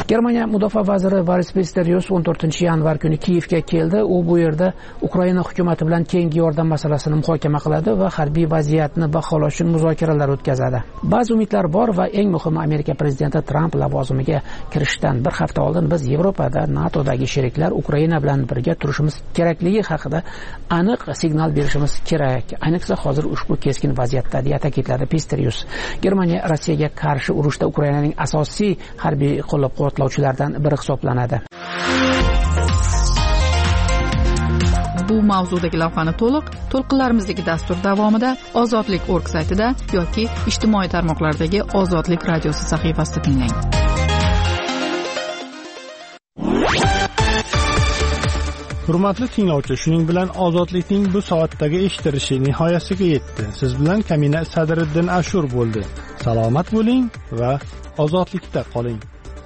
Germaniya mudofaa vaziri Boris Pistorius 14-yanvar kuni Kiyevga keldi. U bu yerda Ukraina hukumati bilan keyingi yordam masalasini muhokama qiladi va harbiy vaziyatni baholash uchun muzokaralar o'tkazadi. Ba'zi umidlar bor va eng muhimi Amerika prezidenti Tramp lavozimiga kirishdan bir hafta oldin biz Yevropada NATOdagi sheriklar Ukraina bilan birga turishimiz kerakligi haqida aniq signal berishimiz kerak. Ayniqsa hozir ushbu keskin vaziyatda deya ta'kidladi Pistorius. Germaniya Rossiyaga qarshi urushda Ukrainaning asosiy harbiy qo'llab-quvvatlovchilardan biri hisoblanadi. Bu mavzudagi lavhani to'lqinlarimizdagi dastur davomida ozodlik.org saytida yoki ijtimoiy tarmoqlardagi Ozodlik radiosi sahifasida tinglang. Hurmatli tinglovchi, shuning bilan Ozodlikning bu soatdagi eshitilishi nihoyasiga yetdi. Siz bilan Kamina Sadriddin Ashur bo'ldi. Salomat bo'ling va ozodlikda qoling.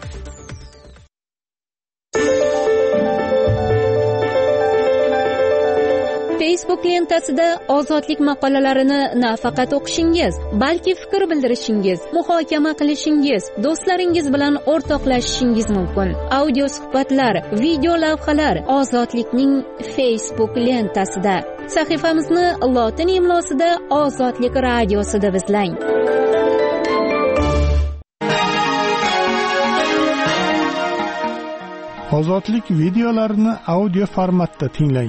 Facebook lentasida ozodlik maqolalarini nafaqat o'qishingiz, balki fikr bildirishingiz, muhokama qilishingiz, do'stlaringiz bilan o'rtoqlashishingiz mumkin. Audio suhbatlar, video lavhalar ozodlikning Facebook lentasida. Sahifamizni lotin imlosida Ozodlik radiosi deb izlang. Ozodlik videolarini audio formatda tinglang.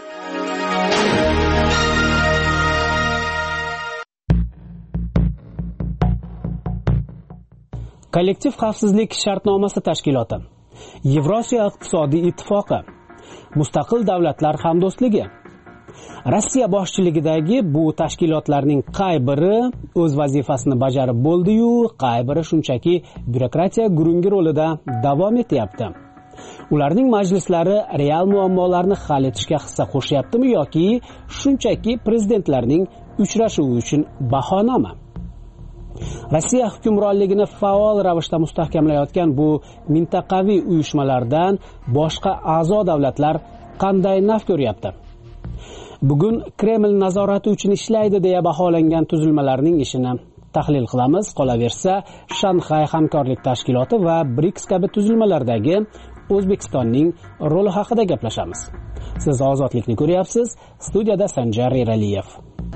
Kollektiv xavfsizlik shartnomasi tashkiloti, Yevrosiyo iqtisodiy ittifoqi, mustaqil davlatlar hamdo'stligi. Rossiya boshchiligidagi bu tashkilotlarning qay biri o'z vazifasini bajarib bo'ldi-yu, qay biri shunchaki byurokratiya gurungi rolida davom etyapti. Ularning majlislari real muammolarni hal etishga hissa qo'shyaptimi yoki shunchaki prezidentlarning uchrashuvi uchun bahonami? Rossiya hukmronligini faol ravishda mustahkamlayotgan bu mintaqaviy uyushmalardan boshqa a'zo davlatlar qanday naf ko'ryapti? Bugun Kreml nazorati uchun ishlaydi deya baholangan tuzilmalarning ishini tahlil qilamiz. Qolaversa, Shanxay hamkorlik tashkiloti va BRICS kabi tuzilmalardagi O'zbekistonning roli haqida gaplashamiz. Siz ozodlikni ko'ryapsiz. Studiyada Sanjar Eraliyev.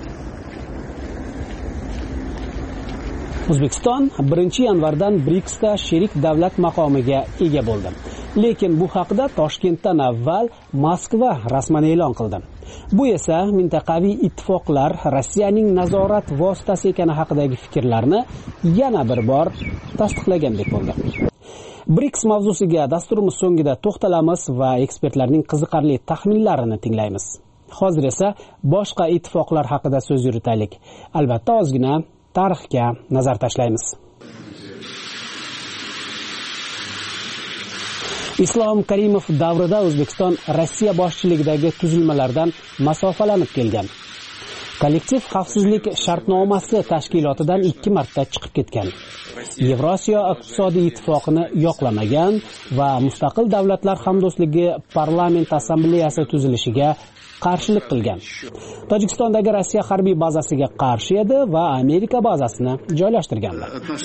O'zbekiston 1-yanvardan BRICSda sherik davlat maqomiga ega bo'ldi. Lekin bu haqida Toshkentdan avval Moskva rasman e'lon qildi. Bu esa mintaqaviy ittifoqlar Rossiyaning nazorat vositasi ekani haqidagi fikrlarni yana bir bor tasdiqlagandek bo'ldi. BRICS mavzusiga dasturimiz so'ngida to'xtalamiz va ekspertlarning qiziqarli taxminlarini tinglaymiz. Hozir esa boshqa ittifoqlar haqida so'z yuritaylik. Albatta ozgina tarixga nazar tashlaymiz. Islom Karimov davrida O'zbekiston Rossiya boshchiligidagi tuzilmalardan masofalanib kelgan. Kollektiv xavfsizlik shartnomasi tashkilotidan 2 marta chiqib ketgan. Yevrosiyo iqtisodiy ittifoqini yoqlamagan va mustaqil davlatlar hamdo'stligi parlament assambleyasi tuzilishiga qarshilik qilgan. Tojikistondagi Rossiya harbiy bazasiga qarshi edi va Amerika bazasini joylashtirgandi.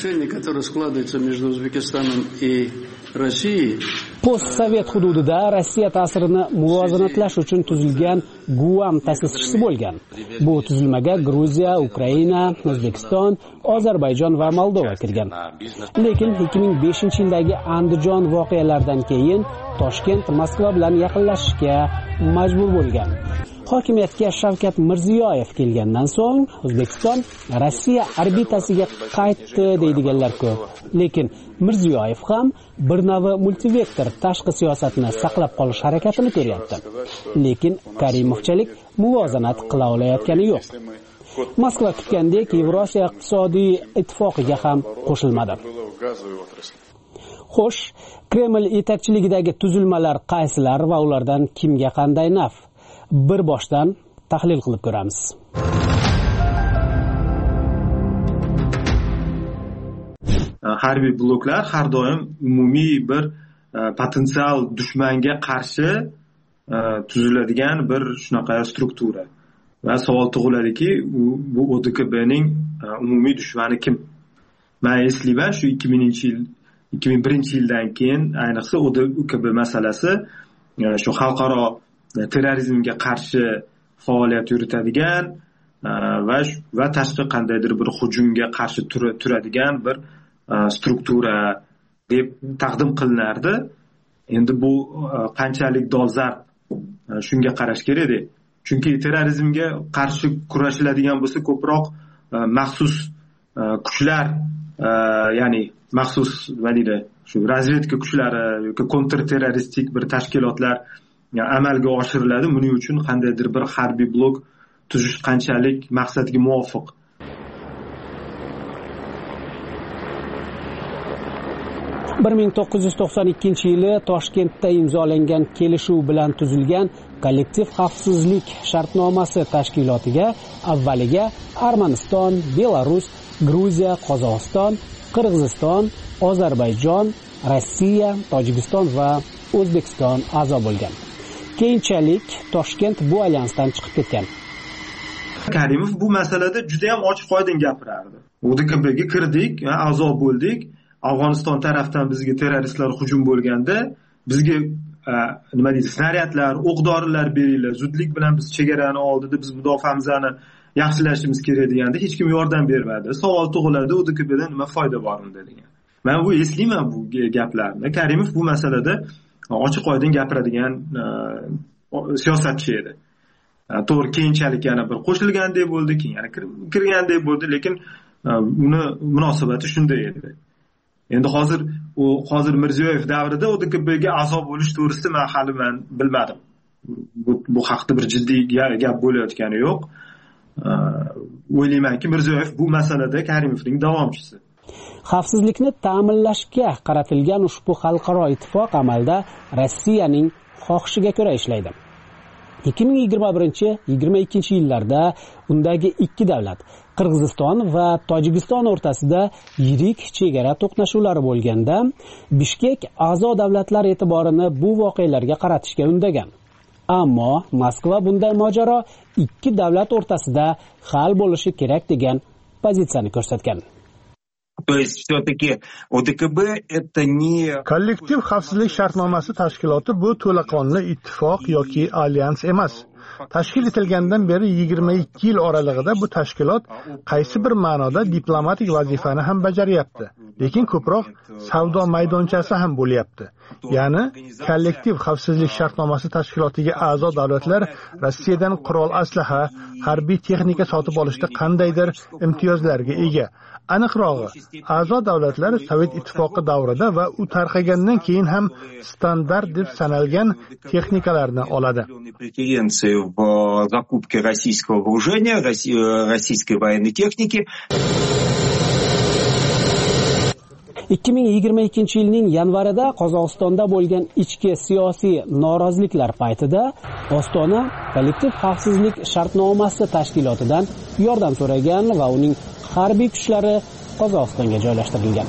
Post-sovet hududida Rossiya ta'sirini muvozanatlash uchun tuzilgan Guam ta'sischisi bo'lgan. Bu tuzilmaga Gruziya, Ukraina, O'zbekiston, Ozarbayjon va Moldova kirgan. Lekin 2005-yildagi Andijon voqealaridan keyin Toshkent Moskva bilan yaqinlashishga majbur bo'lgan. Hokimiyatga Shavkat Mirziyoyev kelgandan so'ng O'zbekiston Rossiya orbitasiga qaytdi deydiganlar ko'p. Lekin Mirziyoyev ham bir navi multivektor tashqi siyosatni saqlab qolish harakatini ko'ryapti. Lekin Karimovchalik muvozanat qila olayotgani yo'q. Moskva kutgandek Yevrosiyo iqtisodiy ittifoqiga ham qo'shilmadi. Xo'sh, Kreml yetakchiligidagi tuzilmalar qaysilar va ulardan kimga qanday naf? Bir boshdan tahlil qilib ko'ramiz. Harbiy bloklar har doim umumiy bir potensial dushmanga qarshi tuziladigan bir shunaqa struktura. Va savol tug'iladiki, bu ODKBning umumiy dushmani kim? Men eslayman, shu 2000-yil 2001-yildan keyin ayniqsa UKB masalasi shu xalqaro terrorizmga qarshi faoliyat yuritadigan va tashqi qandaydir bir hujumga qarshi turadigan bir struktura deb taqdim qilinardi. Endi bu qanchalik dolzarb shunga qarash kerak-da. Chunki terrorizmga qarshi kurashiladigan bo'lsa ko'proq maxsus kuchlar, ya'ni maxsus nima deydi, shu razvedka kuchlari yoki kontrterroristik bir tashkilotlar amalga oshiriladi. Buning uchun qandaydir bir harbiy blok tuzish qanchalik maqsadga muvofiq. bir 1992-yili Toshkentda imzolangan kelishuv bilan tuzilgan kollektiv xavfsizlik shartnomasi tashkilotiga avvaliga Armaniston, Belarus, Gruziya, Qozog'iston, Qirg'iziston, Ozarbayjon, Rossiya, Tojikiston va O'zbekiston a'zo bo'lgan. Keyinchalik Toshkent bu alyansdan chiqib ketgan. Karimov bu masalada juda ham ochiq oydin gapirardi. ODKBga kirdik, a'zo bo'ldik. Afg'oniston tarafdan bizga terroristlar hujum bo'lganda bizga nima deydi, snaryadlar, o'q-dorilar beringlar, zudlik bilan biz chegarani oldida biz mudofaamizni yaxshilashimiz kerak deganda hech kim yordam bermadi. Savol tug'iladi, ODKBdan nima foyda bor unda degan. Men bu eslayman bu gaplarni. Karimov bu masalada ochiq oydin gapiradigan siyosatchi edi. To'g'ri, keyinchalik yana bir qo'shilgandek bo'ldi, keyin yana kirgandek bo'ldi, lekin uni munosabati shunday edi. Endi hozir Mirziyoyev davrida ODKBga a'zo bo'lish to'g'risida men hali bilmadim. Bu haqda bir jiddiy gap bo'layotgani yo'q. O'ylaymanki, Mirziyoyev bu masalada Karimovning davomchisi. Xavfsizlikni ta'minlashga qaratilgan ushbu xalqaro ittifoq amalda Rossiyaning xohishiga ko'ra ishlaydi. 2021-22 yillarda undagi ikki davlat, Qirg'iziston va Tojikiston o'rtasida yirik chegara to'qnashuvlari bo'lganda, Bishkek a'zo davlatlar e'tiborini bu voqealarga qaratishga undagan. Ammo Moskva bunday mojaro ikki davlat o'rtasida hal bo'lishi kerak degan pozitsiyani ko'rsatgan. То есть все-таки ОДКБ это не kollektiv xavfsizlik shartnomasi tashkiloti bu to'laqonli ittifoq yoki alyans emas. Tashkil etilgandan beri 22 yil oralig'ida bu tashkilot qaysi bir ma'noda diplomatik vazifani ham bajaryapti, lekin ko'proq savdo maydonchasi ham bo'lyapti. Ya'ni kollektiv xavfsizlik shartnomasi tashkilotiga a'zo davlatlar Rossiyadan qurol aslaha, harbiy texnika sotib olishda qandaydir imtiyozlarga ega. Aniqrog'i, a'zo davlatlar Sovet ittifoqi davrida va u tarqagandan keyin ham standart deb sanalgan texnikalarni oladi. Преференции в закупке российского вооружения, российской военной техники. 2022 yilning yanvarida Qozog'istonda bo'lgan ichki siyosiy noroziliklar paytida Ostona kollektiv xavfsizlik shartnomasi tashkilotidan yordam so'ragan va uning harbiy kuchlari Qozog'istonga joylashtirilgan.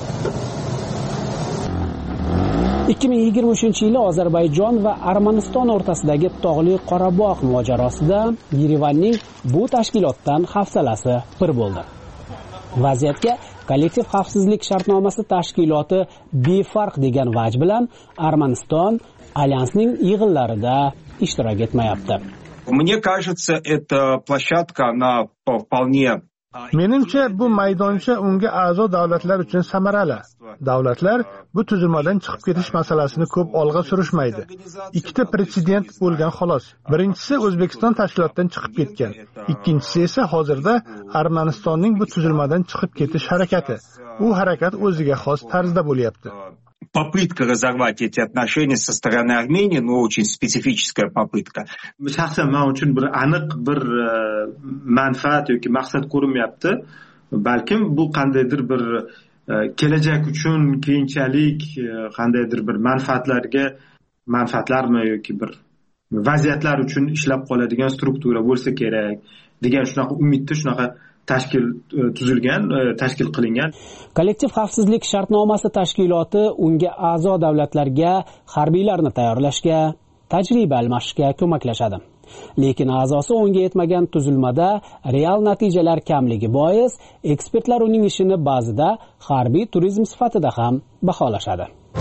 2023-yili Ozarbayjon va Armaniston o'rtasidagi Tog'li Qorabog' mojarosida Yerevanning bu tashkilotdan hafsalasi pir bo'ldi. Vaziyatga kollektiv xavfsizlik shartnomasi tashkiloti befarq degan vaj bilan Armaniston alyansning yig'inlarida ishtirok etmayapti. Мне кажется, эта площадка она вполне Menimcha bu maydoncha unga a'zo davlatlar uchun samarali. Davlatlar bu tuzilmadan chiqib ketish masalasini ko'p olg'a surishmaydi. Ikkita pretsedent bo'lgan xolos. Birinchisi O'zbekiston tashkilotdan chiqib ketgan. Ikkinchisi esa hozirda Armanistonning bu tuzilmadan chiqib ketish harakati. U harakat o'ziga xos tarzda bo'lyapti. Попытка разорвать эти отношения со стороны Армении, но очень специфическая попытка. Shaxsan men uchun bir aniq bir manfaat yoki maqsad ko'rinmayapti. Balkim bu qandaydir bir kelajak uchun keyinchalik qandaydir bir manfaatlarmi yoki bir vaziyatlar uchun ishlab qoladigan struktura bo'lsa kerak degan shunaqa umidda shunaqa tashkil qilingan. Kollektiv xavfsizlik shartnomasi tashkiloti unga a'zo davlatlarga harbiylarni tayyorlashga, tajriba almashishga ko'maklashadi. lekin a'zosi o'nga yetmagan tuzilmada real natijalar kamligi bois ekspertlar uning ishini ba'zida harbiy turizm sifatida ham baholashadi.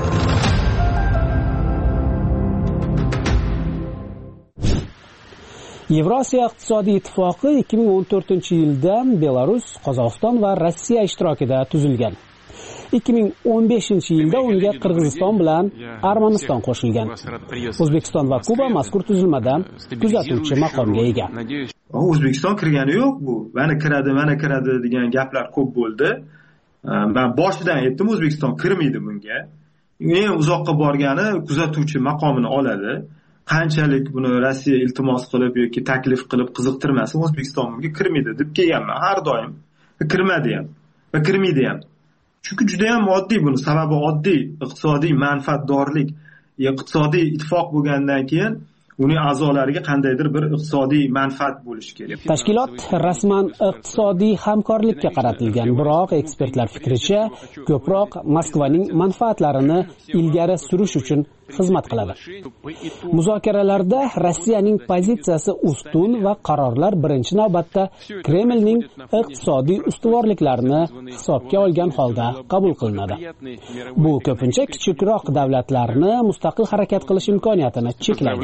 Yevrosiyo iqtisodiy ittifoqi 2014-yilda Belarus, Qozog'iston va Rossiya ishtirokida tuzilgan. 2015-yilda unga Qirg'iziston bilan Armaniston qo'shilgan. O'zbekiston va Kuba mazkur tuzilmada kuzatuvchi maqomga ega. O'zbekiston kirgani yo'q bu. Mana kiradi degan gaplar ko'p bo'ldi. Men boshidan aytdim, O'zbekiston kirmaydi bunga. Eng uzoqqa borgani kuzatuvchi maqomini oladi. Qanchalik buni Rossiya iltimos qilib yoki taklif qilib qiziqtirmasin, O'zbekiston bunga kirmaydi deb kelganman har doim. Kirmadi ham va kirmaydi ham. Chunki juda ham oddiy, buni sababi oddiy, iqtisodiy manfaatdorlik, iqtisodiy ittifoq bo'lgandan keyin uning a'zolariga qandaydir bir iqtisodiy manfaat bo'lishi kerak. Tashkilot rasman iqtisodiy hamkorlikka qaratilgan, biroq ekspertlar fikricha ko'proq Moskvaning manfaatlarini ilgari surish uchun xizmat qiladi. Muzokaralarda Rossiyaning pozitsiyasi ustun va qarorlar birinchi navbatda Kremlning iqtisodiy ustuvorliklarini hisobga olgan holda qabul qilinadi. Bu ko'pincha kichikroq davlatlarni mustaqil harakat qilish imkoniyatini cheklaydi.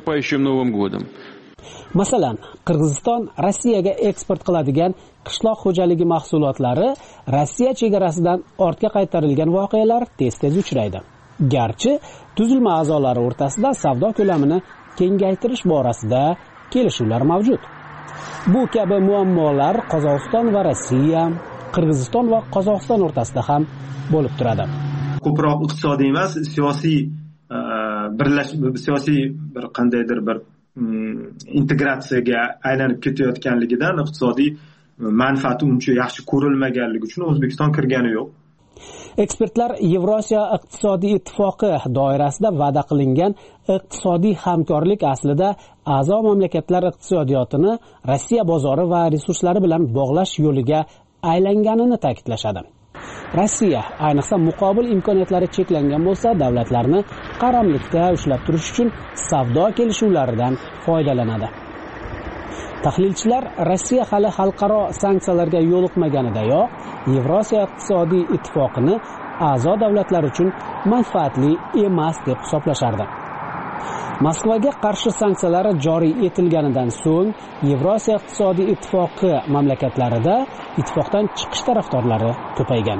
Masalan, Qirg'iziston Rossiyaga eksport qiladigan qishloq xo'jaligi mahsulotlari Rossiya chegarasidan ortga qaytarilgan voqealar tez-tez uchraydi. Garchi tuzilma a'zolari o'rtasida savdo ko'lamini kengaytirish borasida kelishuvlar mavjud. Bu kabi muammolar Qozog'iston va Rossiya, Qirg'iziston va Qozog'iston o'rtasida ham bo'lib turadi. Ko'proq iqtisodiy emas, siyosiy bir qandaydir bir integratsiyaga aylanib ketayotganligidan iqtisodiy manfaati uncha yaxshi ko'rilmaganligi uchun O'zbekiston kirgani yo'q. Ekspertlar Yevrosiyo iqtisodiy ittifoqi doirasida va'da qilingan iqtisodiy hamkorlik aslida a'zo mamlakatlar iqtisodiyotini Rossiya bozori va resurslari bilan bog'lash yo'liga aylanganini ta'kidlashadi. Rossiya, ayniqsa muqobil imkoniyatlari cheklangan bo'lsa, davlatlarni qaramlikda ushlab turish uchun savdo kelishuvlaridan foydalanadi. Tahlilchilar Rossiya hali xalqaro sanksiyalarga yo'liqmaganidayoq Yevrosiyo iqtisodiy ittifoqini a'zo davlatlar uchun manfaatli emas deb hisoblashardi. Moskvaga qarshi sanksiyalar joriy etilganidan so'ng Yevrosiyo iqtisodiy ittifoqi mamlakatlarida ittifoqdan chiqish tarafdorlari ko'paygan.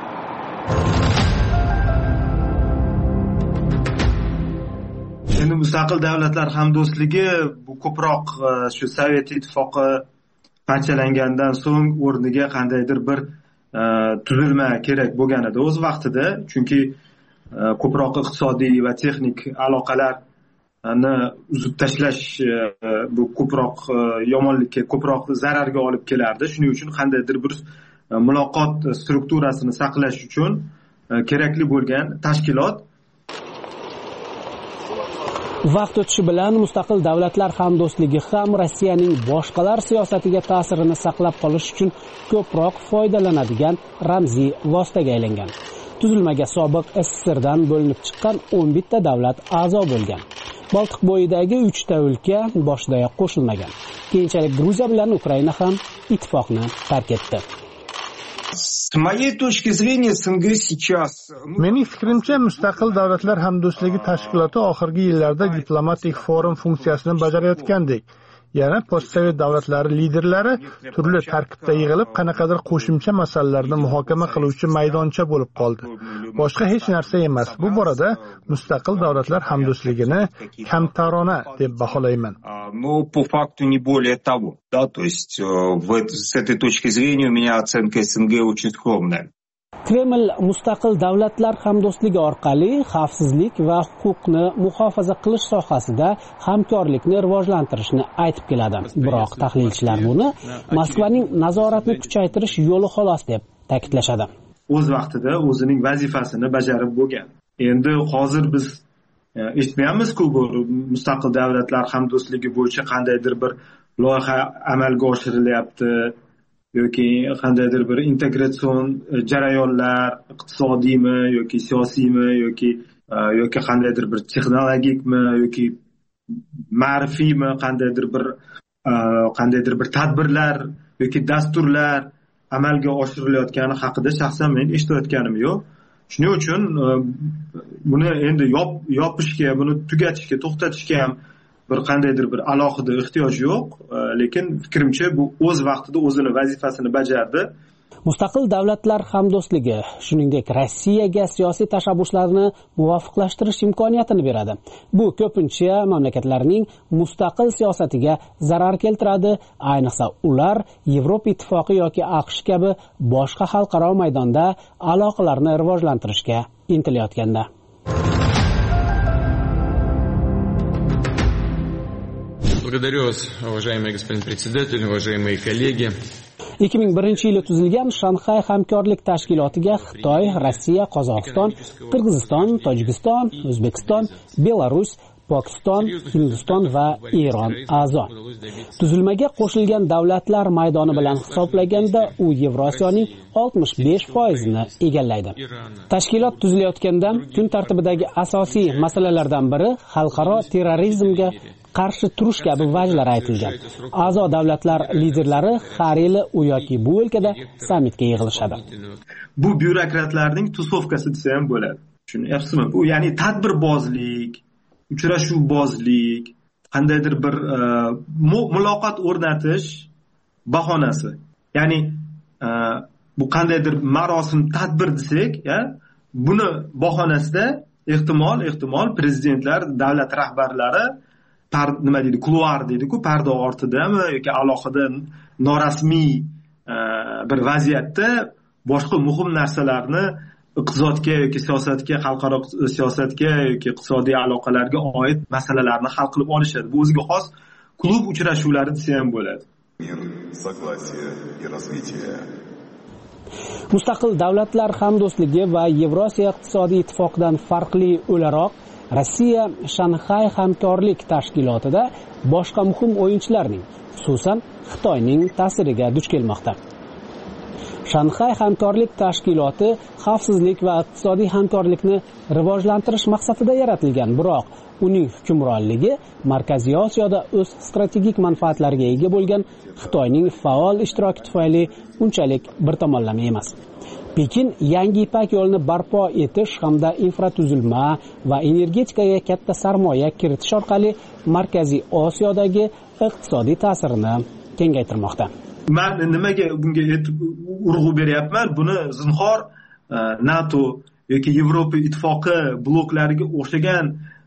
Endi mustaqil davlatlar hamdo'stligi bu ko'proq shu Sovet ittifoqi parchalangandan so'ng o'rniga qandaydir bir tuzilma kerak bo'lgan edi o'z vaqtida, chunki ko'proq iqtisodiy va texnik aloqalarni uzib tashlash bu ko'proq yomonlikka, ko'proq zararga olib kelardi. Shuning uchun qandaydir bir muloqot strukturasini saqlash uchun kerakli bo'lgan tashkilot. Vaqt o'tishi bilan mustaqil davlatlar hamdo'stligi ham Rossiyaning boshqalar siyosatiga ta'sirini saqlab qolish uchun ko'proq foydalanadigan ramziy vositaga aylangan. Tuzilmaga sobiq SSRdan bo'linib chiqqan 11 ta davlat a'zo bo'lgan. Boltiq bo'yidagi 3 ta o'lka boshidayoq qo'shilmagan. Keyinchalik Gruziya bilan Ukraina ham ittifoqni tark etdi. Mening fikrimcha, mustaqil davlatlar hamdo'stligi tashkiloti oxirgi yillarda diplomatik forum funksiyasini bajarayotgandek, yana postsovet davlatlari liderlari turli tarkibda yig'ilib qanaqadir qo'shimcha masalalarni muhokama qiluvchi maydoncha bo'lib qoldi. Boshqa hech narsa emas. Bu borada mustaqil davlatlar hamdo'stligini kamtarona deb baholayman. Но по факту не более того. Да, то есть с этой точки зрения у меня оценка СНГ очень скромная. Kreml mustaqil davlatlar hamdo'stligi orqali xavfsizlik va huquqni muhofaza qilish sohasida hamkorlikni rivojlantirishni aytib keladi. Biroq tahlilchilar buni Moskvaning nazoratni kuchaytirish yo'li xolos deb ta'kidlashadi. O'z vaqtida o'zining vazifasini bajarib bo'lgan. Endi hozir biz eshitmayapmiz-ku, bu mustaqil davlatlar hamdo'stligi bo'yicha qandaydir bir loyiha amalga oshirilyapti yoki qandaydir bir integratsion jarayonlar iqtisodiymi yoki siyosiymi yoki qandaydir bir texnologikmi yoki ma'rifiymi, qandaydir bir tadbirlar yoki dasturlar amalga oshirilayotgani haqida shaxsan men eshitayotganim yo'q. Shuning uchun buni endi yopishga, buni tugatishga, to'xtatishga ham bir qandaydir bir alohida ehtiyoj yo'q, lekin fikrimcha bu o'z vaqtida o'zini vazifasini bajardi. Mustaqil davlatlar hamdo'stligi shuningdek Rossiyaga siyosiy tashabbuslarni muvofiqlashtirish imkoniyatini beradi. Bu ko'pincha mamlakatlarning mustaqil siyosatiga zarar keltiradi, ayniqsa ular Yevropa ittifoqi yoki AQSh kabi boshqa xalqaro maydonda aloqalarni rivojlantirishga intilayotganda. Благодарю вас, уважаемый господин председатель, уважаемые коллеги. 2001-yili tuzilgan Shanxay hamkorlik tashkilotiga Xitoy, Rossiya, Qozog'iston, Qirg'iziston, Tojikiston, O'zbekiston, Belarus, Pokiston, Hindiston va Eron a'zo. Tuzilmaga qo'shilgan davlatlar maydoni bilan hisoblaganda u Yevrosiyoning 65%ni egallaydi. Tashkilot tuzilayotganda kun tartibidagi asosiy masalalardan biri xalqaro terrorizmga qarshi turish kabi vajlar aytilgan. A'zo davlatlar liderlari har yili u yoki bu o'lkada sammitga yig'ilishadi. Bu byurokratlarning tusovkasi desa ham bo'ladi. Tushunyapsizmi? Bu ya'ni tadbirbozlik, uchrashuvbozlik, qandaydir bir muloqot o'rnatish bahonasi. Ya'ni bu qandaydir marosim, tadbir desak, buni bahonasida ehtimol prezidentlar, davlat rahbarlari nima deydi, kuluar deydi-ku, parda ortidami yoki alohida norasmiy bir vaziyatda boshqa muhim narsalarni iqtisodga yoki siyosatga, xalqaro siyosatga yoki iqtisodiy aloqalarga oid masalalarni hal qilib olishadi. Bu o'ziga xos klub uchrashuvlari desa ham bo'ladi. Mustaqil davlatlar hamdo'stligi va Yevrosiyo iqtisodiy ittifoqidan farqli o'laroq Rossiya Shanxay hamkorlik tashkilotida boshqa muhim o'yinchilarning, xususan Xitoyning ta'siriga duch kelmoqda. Shanxay hamkorlik tashkiloti xavfsizlik va iqtisodiy hamkorlikni rivojlantirish maqsadida yaratilgan, biroq uning hukmronligi Markaziy Osiyoda o'z strategik manfaatlariga ega bo'lgan Xitoyning faol ishtiroki tufayli unchalik bir tomonlama emas. Pekin yangi Ipak yo'lini barpo etish hamda infratuzilma va energetikaga katta sarmoya kiritish orqali Markaziy Osiyodagi iqtisodiy ta'sirini kengaytirmoqda. Men nimaga bunga urg'u beryapman? Buni zinhor NATO yoki Yevropa ittifoqi bloklariga o'xshagan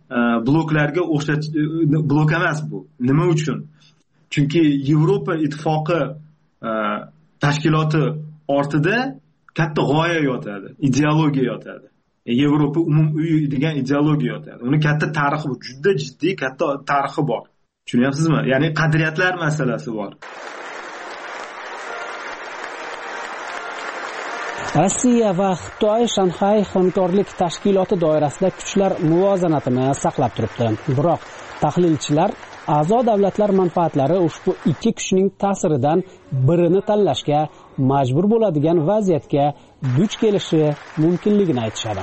blok emas bu. Nima uchun? Chunki Yevropa ittifoqi tashkiloti ortida katta g'oya yotadi, ideologiya yotadi. Yevropa umumiy degan ideologiya yotadi. Uni katta tarixi bor, juda jiddiy katta tarixi bor. Tushunyapsizmi? Ya'ni qadriyatlar masalasi bor. Rossiya va Xitoy Shanxay hamkorlik tashkiloti doirasida kuchlar muvozanatini saqlab turibdi. Biroq tahlilchilar a'zo davlatlar manfaatlari ushbu ikki kuchning ta'siridan birini tanlashga majbur bo'ladigan vaziyatga duch kelishi mumkinligini aytishadi.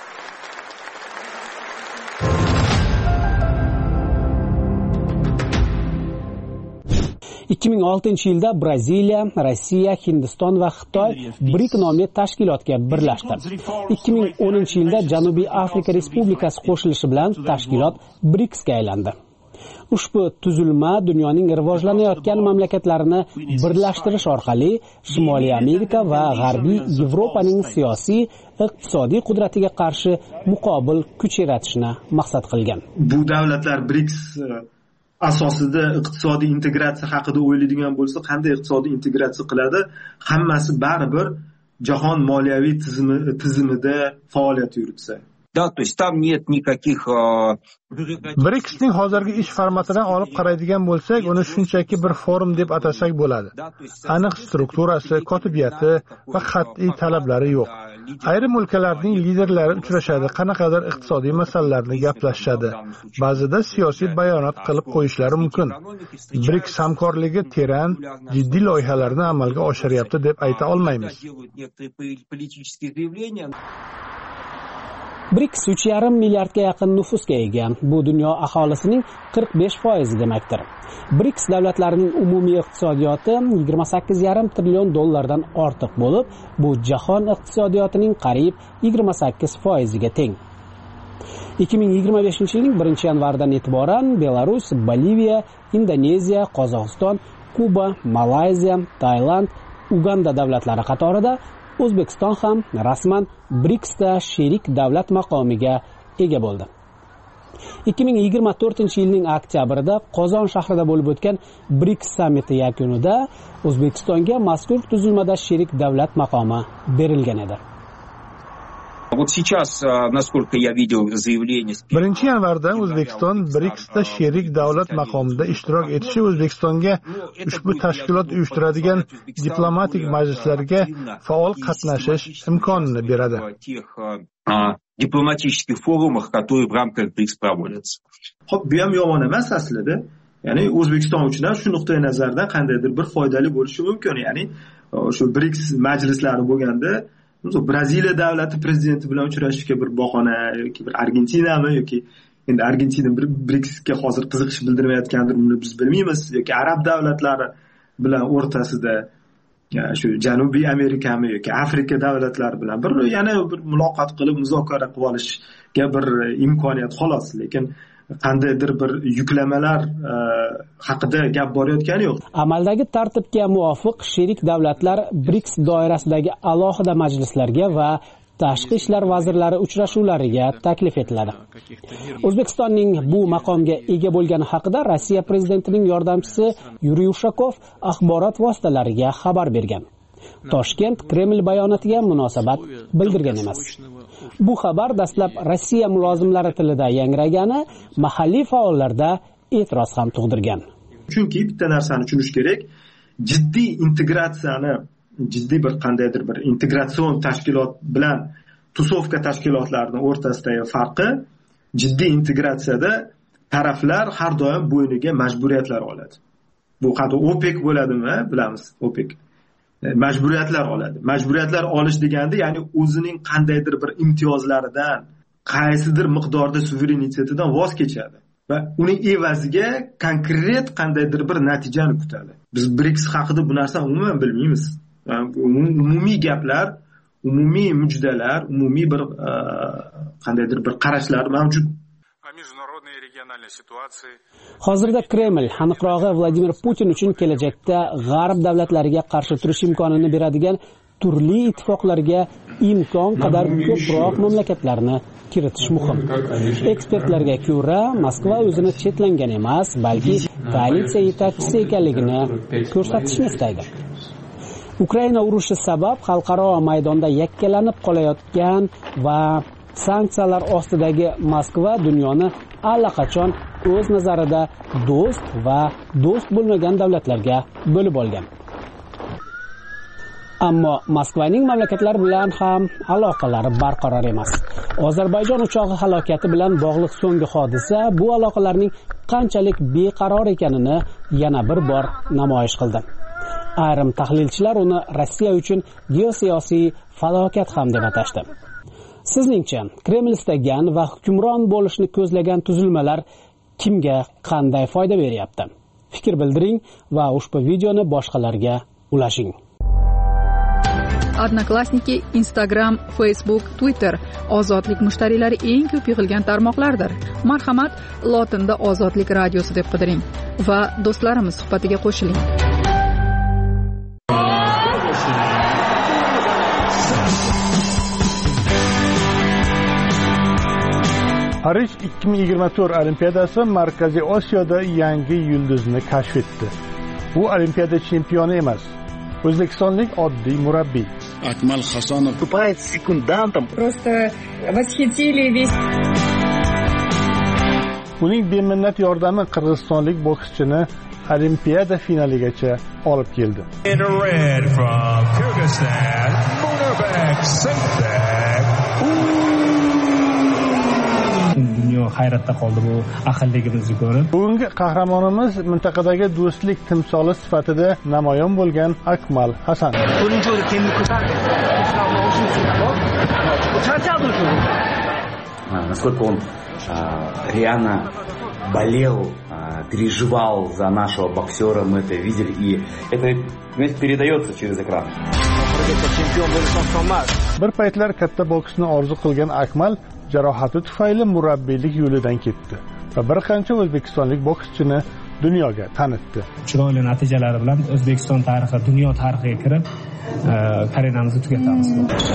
2006-yilda Braziliya, Rossiya, Hindiston va Xitoy BRIC nomli tashkilotga birlashdi. 2010-yilda Janubiy Afrika Respublikasi qo'shilishi bilan tashkilot BRICSga aylandi. Ushbu tuzilma dunyoning rivojlanayotgan mamlakatlarini birlashtirish orqali Shimoliy Amerika va G'arbiy Yevropaning siyosiy, iqtisodiy qudratiga qarshi muqobil kuch yaratishni maqsad qilgan. Bu davlatlar BRICS asosida iqtisodiy integratsiya haqida o'ylaydigan bo'lsa, qanday iqtisodiy integratsiya qiladi? Hammasi baribir jahon moliyaviy tizimida faoliyat yuritsa. Да, то есть там нет никаких... BRICSning hozirgi ish formatidan olib qaraydigan bo'lsak, uni shunchaki bir forum deb atasak bo'ladi. Aniq strukturasi, kotibiyati va qat'iy talablari yo'q. Ayrim o'lkalarning liderlari uchrashadi, qanaqadir iqtisodiy masalalarni gaplashadi. Ba'zida siyosiy bayonot qilib qo'yishlari mumkin. BRICS hamkorligi teran, jiddiy loyihalarni amalga oshiryapti deb ayta olmaymiz. BRICS 3,5 milliardga yaqin nufusga ega. Bu dunyo aholisining 45% demakdir. BRICS davlatlarining umumiy iqtisodiyoti 28,5 trillion dollardan ortiq bo'lib, bu jahon iqtisodiyotining qariyb 28% ga teng. 2025-yilning 1-yanvaridan e'tiboran Belarus, Boliviya, Indoneziya, Qozog'iston, Kuba, Malayziya, Tailand, Uganda davlatlari qatorida O'zbekiston ham rasman BRICSda sherik davlat maqomiga ega bo'ldi. 2024-yilning oktyabrida Qozon shahrida bo'lib o'tgan BRICS sammiti yakunida O'zbekistonga mazkur tuzilmada sherik davlat maqomi berilgan edi. Вот сейчас, насколько я видел заявление... 1-yanvarda O'zbekiston BRICSda sherik davlat maqomida ishtirok etishi O'zbekistonga ushbu tashkilot uyushtiradigan diplomatik majlislarga faol qatnashish imkonini beradi. Дипломатических форумах, которые в рамках БРИКС проводятся. Xo'p, bu ham yomon emas aslida. Ya'ni O'zbekiston uchun ham shu nuqtai nazardan qandaydir bir foydali bo'lishi mumkin. Ya'ni shu BRICS majlislari bo'lganda Braziliya davlati prezidenti bilan uchrashishga bir bahona yoki bir Argentinami yoki endi Argentina BRICSga hozir qiziqish bildirmayotgandir, buni biz bilmaymiz, yoki arab davlatlari bilan o'rtasida shu Janubiy Amerikami yoki Afrika davlatlari bilan yana bir muloqot qilib muzokara qilib olishga bir imkoniyat xolos, lekin qandaydir bir yuklamalar haqida gap borayotgani yo'q. Amaldagi tartibga muvofiq sherik davlatlar BRICS doirasidagi alohida majlislarga va tashqi ishlar vazirlari uchrashuvlariga taklif etiladi. O'zbekistonning bu maqomga ega bo'lgani haqida Rossiya prezidentining yordamchisi Yuriy Ushakov axborot vositalariga xabar bergan. Toshkent Kreml bayonotiga munosabat bildirgan emas. Bu xabar dastlab Rossiya mulozimlari tilida yangragani mahalliy faollarda e'tiroz ham tug'dirgan. Chunki bitta narsani tushunish kerak, jiddiy integratsiyani, jiddiy bir qandaydir bir integratsion tashkilot bilan tusovka tashkilotlarining o'rtasidagi farqi, jiddiy integratsiyada taraflar har doim bo'yniga majburiyatlar oladi. Bu qanday OPEC bo'ladimi, bilamiz, OPEC. Majburiyatlar oladi. Majburiyatlar olish deganda, ya'ni o'zining qandaydir bir imtiyozlaridan, qaysidir miqdorda suverenitetidan voz kechadi va uning evaziga konkret qandaydir bir natijani kutadi. Biz BRICS haqida bu narsani umuman bilmaymiz. Umumiy gaplar, umumiy mujdalar, umumiy bir qandaydir bir qarashlar mavjud. Hozirda Kreml aniqrog'i Vladimir Putin uchun kelajakda g'arb davlatlariga qarshi turish imkonini beradigan turli ittifoqlarga imkon qadar ko'proq mamlakatlarni kiritish muhim. Ekspertlarga ko'ra, Moskva o'zini chetlangan emas, balki koalitsiya yetakchisi ekanligini ko'rsatishni istaydi. Ukraina urushi sabab xalqaro maydonda yakkalanib qolayotgan va sanksiyalar ostidagi Moskva dunyoni allaqachon o'z nazarida do'st va do'st bo'lmagan davlatlarga bo'lib olgan. Ammo Moskvaning mamlakatlar bilan ham aloqalari barqaror emas. Ozarbayjon uchog'i halokati bilan bog'liq so'nggi hodisa bu aloqalarning qanchalik beqaror ekanini yana bir bor namoyish qildi. Ayrim tahlilchilar uni Rossiya uchun geosiyosiy falokat ham deb atashdi. Sizningcha, Kreml istagan va hukmron bo'lishni ko'zlagan tuzilmalar kimga qanday foyda beryapti? Fikr bildiring va ushbu videoni boshqalarga ulashing. Odnoklassniki, Instagram, Facebook, Twitter ozodlik mushtariylari eng ko'p yig'ilgan tarmoqlardir. Marhamat, lotinda Ozodlik radiosi deb qidiring va do'stlarimiz suhbatiga qo'shiling. Parij 2024 Olimpiadasi Markaziy Osiyoda yangi yulduzni kashf etdi. Bu Olimpiada chempioni emas, o'zbekistonlik oddiy murabbiy. Akmal Hasonov выступает секундантом. Просто восхитили весь. Uning beminnat yordami qirg'izistonlik bokschini Olimpiada finaligacha olib keldi. In red from Kyrgyzstan, Munarbek Saitbek. Dunyo hayratda qoldi bu ahilligimizni ko'rib. Bugungi qahramonimiz mintaqadagi do'stlik timsoli sifatida namoyon bo'lgan Akmal Hasanov. насколько он реально болел, переживал за нашего боксера, мы это видели, и это передается через экран. Bir paytlar katta boksni orzu qilgan Akmal jarohati tufayli murabbiylik yo'lidan ketdi va bir qancha o'zbekistonlik bokschini dunyoga tanitdi. Chiroyli natijalari bilan O'zbekiston tarixi, dunyo tarixiga kirib, karyeramizni tugatamiz.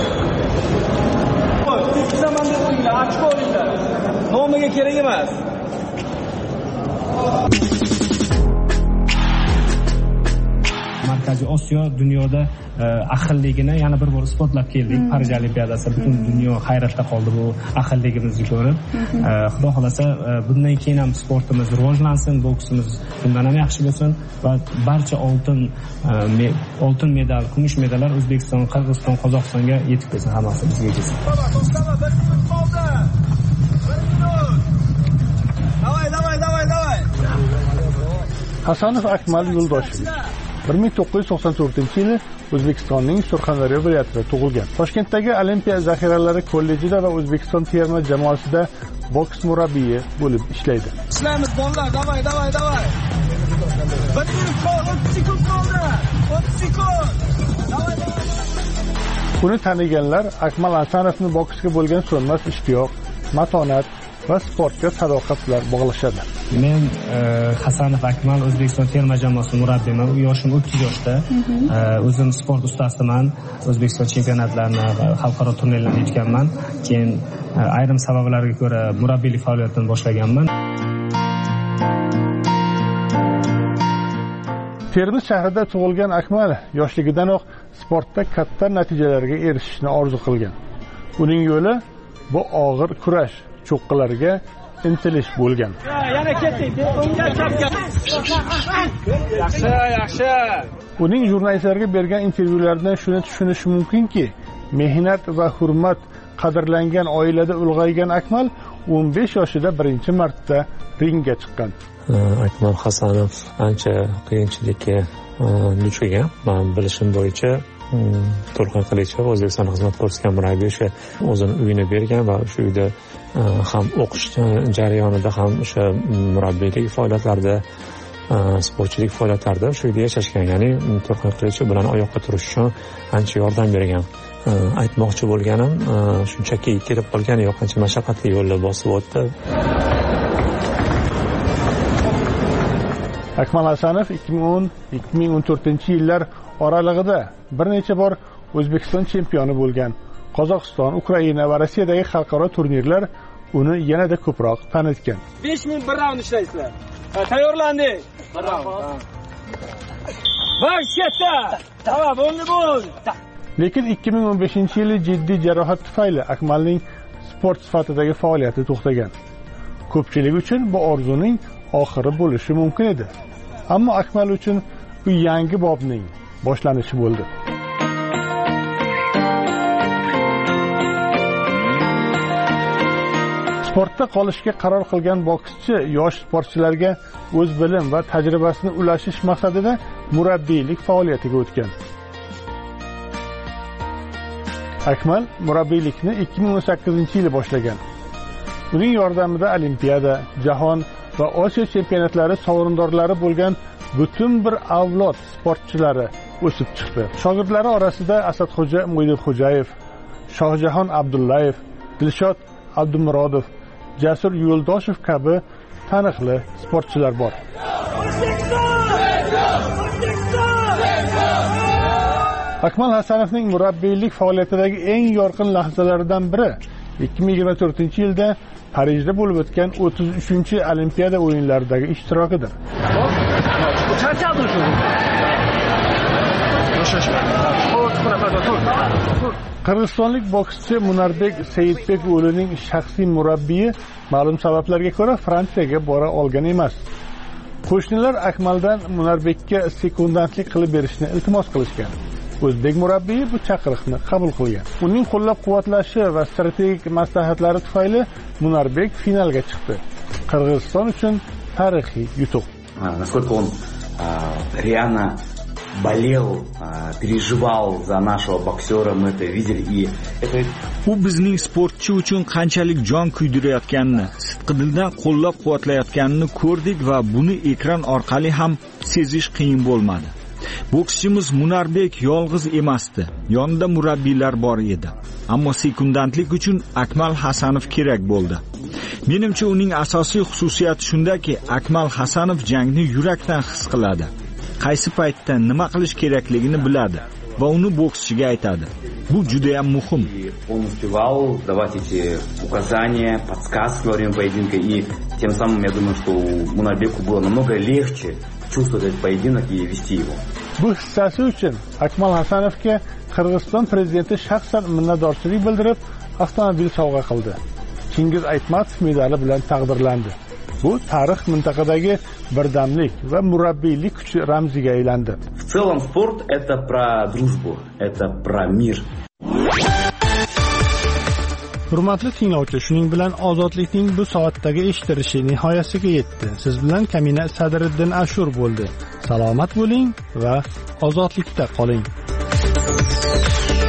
Nomiga kerak emas. Markaziy Osiyo dunyoda ahilligini yana bir bor isbotlab keldik. Parij Olimpiadasi butun dunyo hayratda qoldi bu ahilligimizni ko'rib. Xudo xolasa bundan keyin ham sportimiz rivojlansin, boksimiz bundan ham yaxshi bo'lsin va barcha oltin medal, kumush medallar O'zbekiston, Qirg'iziston, Qozog'istonga yetib kelsin, hammasi bizga kelsin. Hasanov Akmal Yo'ldoshev 1994-yili O'zbekistonning Surxondaryo viloyatida tug'ilgan. Toshkentdagi Olimpiya zaxiralari kollejida va O'zbekiston terma jamoasida boks murabbiyi bo'lib ishlaydi. Ishlaymiz bolalar, davay. 1 minut qoldi, 30 sekund qoldi. 30 sekund. Uni taniganlar Akmal Hasanovni boksga bo'lgan so'nmas ishtiyoq, matonat va sportga sadoqat bilan bog'lashadi. Men Hasanov Akmal O'zbekiston terma jamoasi murabbiyiman. Yoshim 30 yoshda. O'zim sport ustasiman. O'zbekiston chempionatlarini, xalqaro turnirlarga yetganman. Keyin ayrim sabablarga ko'ra murabbiylik faoliyatini boshlaganman. Termiz shahrida tug'ilgan Akmal yoshligidanoq sportda katta natijalarga erishishni orzu qilgan. Uning yo'li bu og'ir kurash, cho'qqilarga intilish bo'lgan. Yana ketdik. O'ngga chapga. Yaxshi. Uning jurnalistlarga bergan intervyulardan shuni tushunish mumkinki, mehnat va hurmat qadrlangan oilada ulg'aygan Akmal 15 yoshida birinchi marta ringga chiqqan. Akmal Hasanov ancha qiyinchilikka duch kelgan. Men bilishim bo'yicha Turxon Qilichev O'zbekiston xizmat ko'rsatgan murabbiy o'sha o'zini uyini bergan va shu uyda ham o'qish jarayonida ham o'sha murabbiylik faoliyatlarida, sportchilik faoliyatlarida shu uyda yashashgan. Ya'ni Turxon Qilichev bilan oyoqqa turish uchun ancha yordam bergan. Aytmoqchi bo'lganim, shunchaki kelib qolgani yo'q, ancha mashaqqatli yo'lni bosib o'tdi. Akmal Hasanov 2010-2014-yillar oralig'ida bir necha bor O'zbekiston chempioni bo'lgan. Qozog'iston, Ukraina va Rossiyadagi xalqaro turnirlar uni yanada ko'proq tanitgan. 5 minut bir raund ishlaysizlar. Tayyorlandik. Bir raund. Va ketdi. Tamam, bo'ldi. Lekin 2015-yili jiddiy jarohat tufayli Akmalning sport sifatidagi faoliyati to'xtagan. Ko'pchilik uchun bu orzuning oxiri bo'lishi mumkin edi. Ammo Akmal uchun bu yangi bobning boshlanishi bo'ldi. Sportda qolishga qaror qilgan bokschi yosh sportchilarga o'z bilim va tajribasini ulashish maqsadida murabbiylik faoliyatiga o'tgan. Akmal murabbiylikni 2018-yili boshlagan. Uning yordamida Olimpiada, Jahon va Osiyo chempionatlari sovrindorlari bo'lgan butun bir avlod sportchilari o'sib chiqdi. Shogirdlari orasida Asadxo'ja Mo'ydinxo'jayev, Shohjahon Abdullayev, Dilshod Abdumurodov, Jasur Yo'ldoshev kabi taniqli sportchilar bor. Akmal Hasanovning murabbiylik faoliyatidagi eng yorqin lahzalardan biri 2024-yilda Parijda bo'lib o'tgan 33-Olimpiada o'yinlaridagi ishtirokidir. Qirg'izistonlik bokschi Munarbek Seyitbeko'g'lining shaxsiy murabbiyi ma'lum sabablarga ko'ra Fransiyaga bora olgan emas. Qo'shnilar Akmaldan Munarbekka sekundantlik qilib berishni iltimos qilishgan. O'zbek murabbiyi bu chaqiriqni qabul qilgan. Uning qo'llab-quvvatlashi va strategik maslahatlari tufayli Munarbek finalga chiqdi. Qirg'iziston uchun tarixiy yutuq. Насколько он реально болел, переживал за нашего боксера, мы это видели, и это... U bizning sportchi uchun qanchalik jon kuydirayotganini, sidqidildan qo'llab-quvvatlayotganini ko'rdik va buni ekran orqali ham sezish qiyin bo'lmadi. Bokschimiz Munarbek yolg'iz emasdi. Yonida murabbiylar bor edi. Ammo sekundantlik uchun Akmal Hasanov kerak bo'ldi. Menimcha uning asosiy xususiyati shundaki, Akmal Hasanov jangni yurakdan his qiladi. Qaysi paytda nima qilish kerakligini biladi va uni bokschiga aytadi. Bu juda ham muhim. Он успевал давать эти указания, подсказки во время поединка, и тем самым я думаю, что Мунарбеку было намного легче чувствовать этот поединок и вести его. Bu hissasi uchun Akmal Hasanovga Qirg'iziston prezidenti shaxsan minnatdorchilik bildirib, avtomobil sovg'a qildi. Chingiz Aytmatov medali bilan taqdirlandi. Bu tarix mintaqadagi birdamlik va murabbiylik kuchi ramziga aylandi. В целом спорт это про дружбу, это про мир. Hurmatli tinglovchi, shuning bilan ozodlikning bu soatdagi eshittirishi nihoyasiga yetdi. Siz bilan Kamina Sadriddin Ashur bo'ldi. Salomat bo'ling va ozodlikda qoling.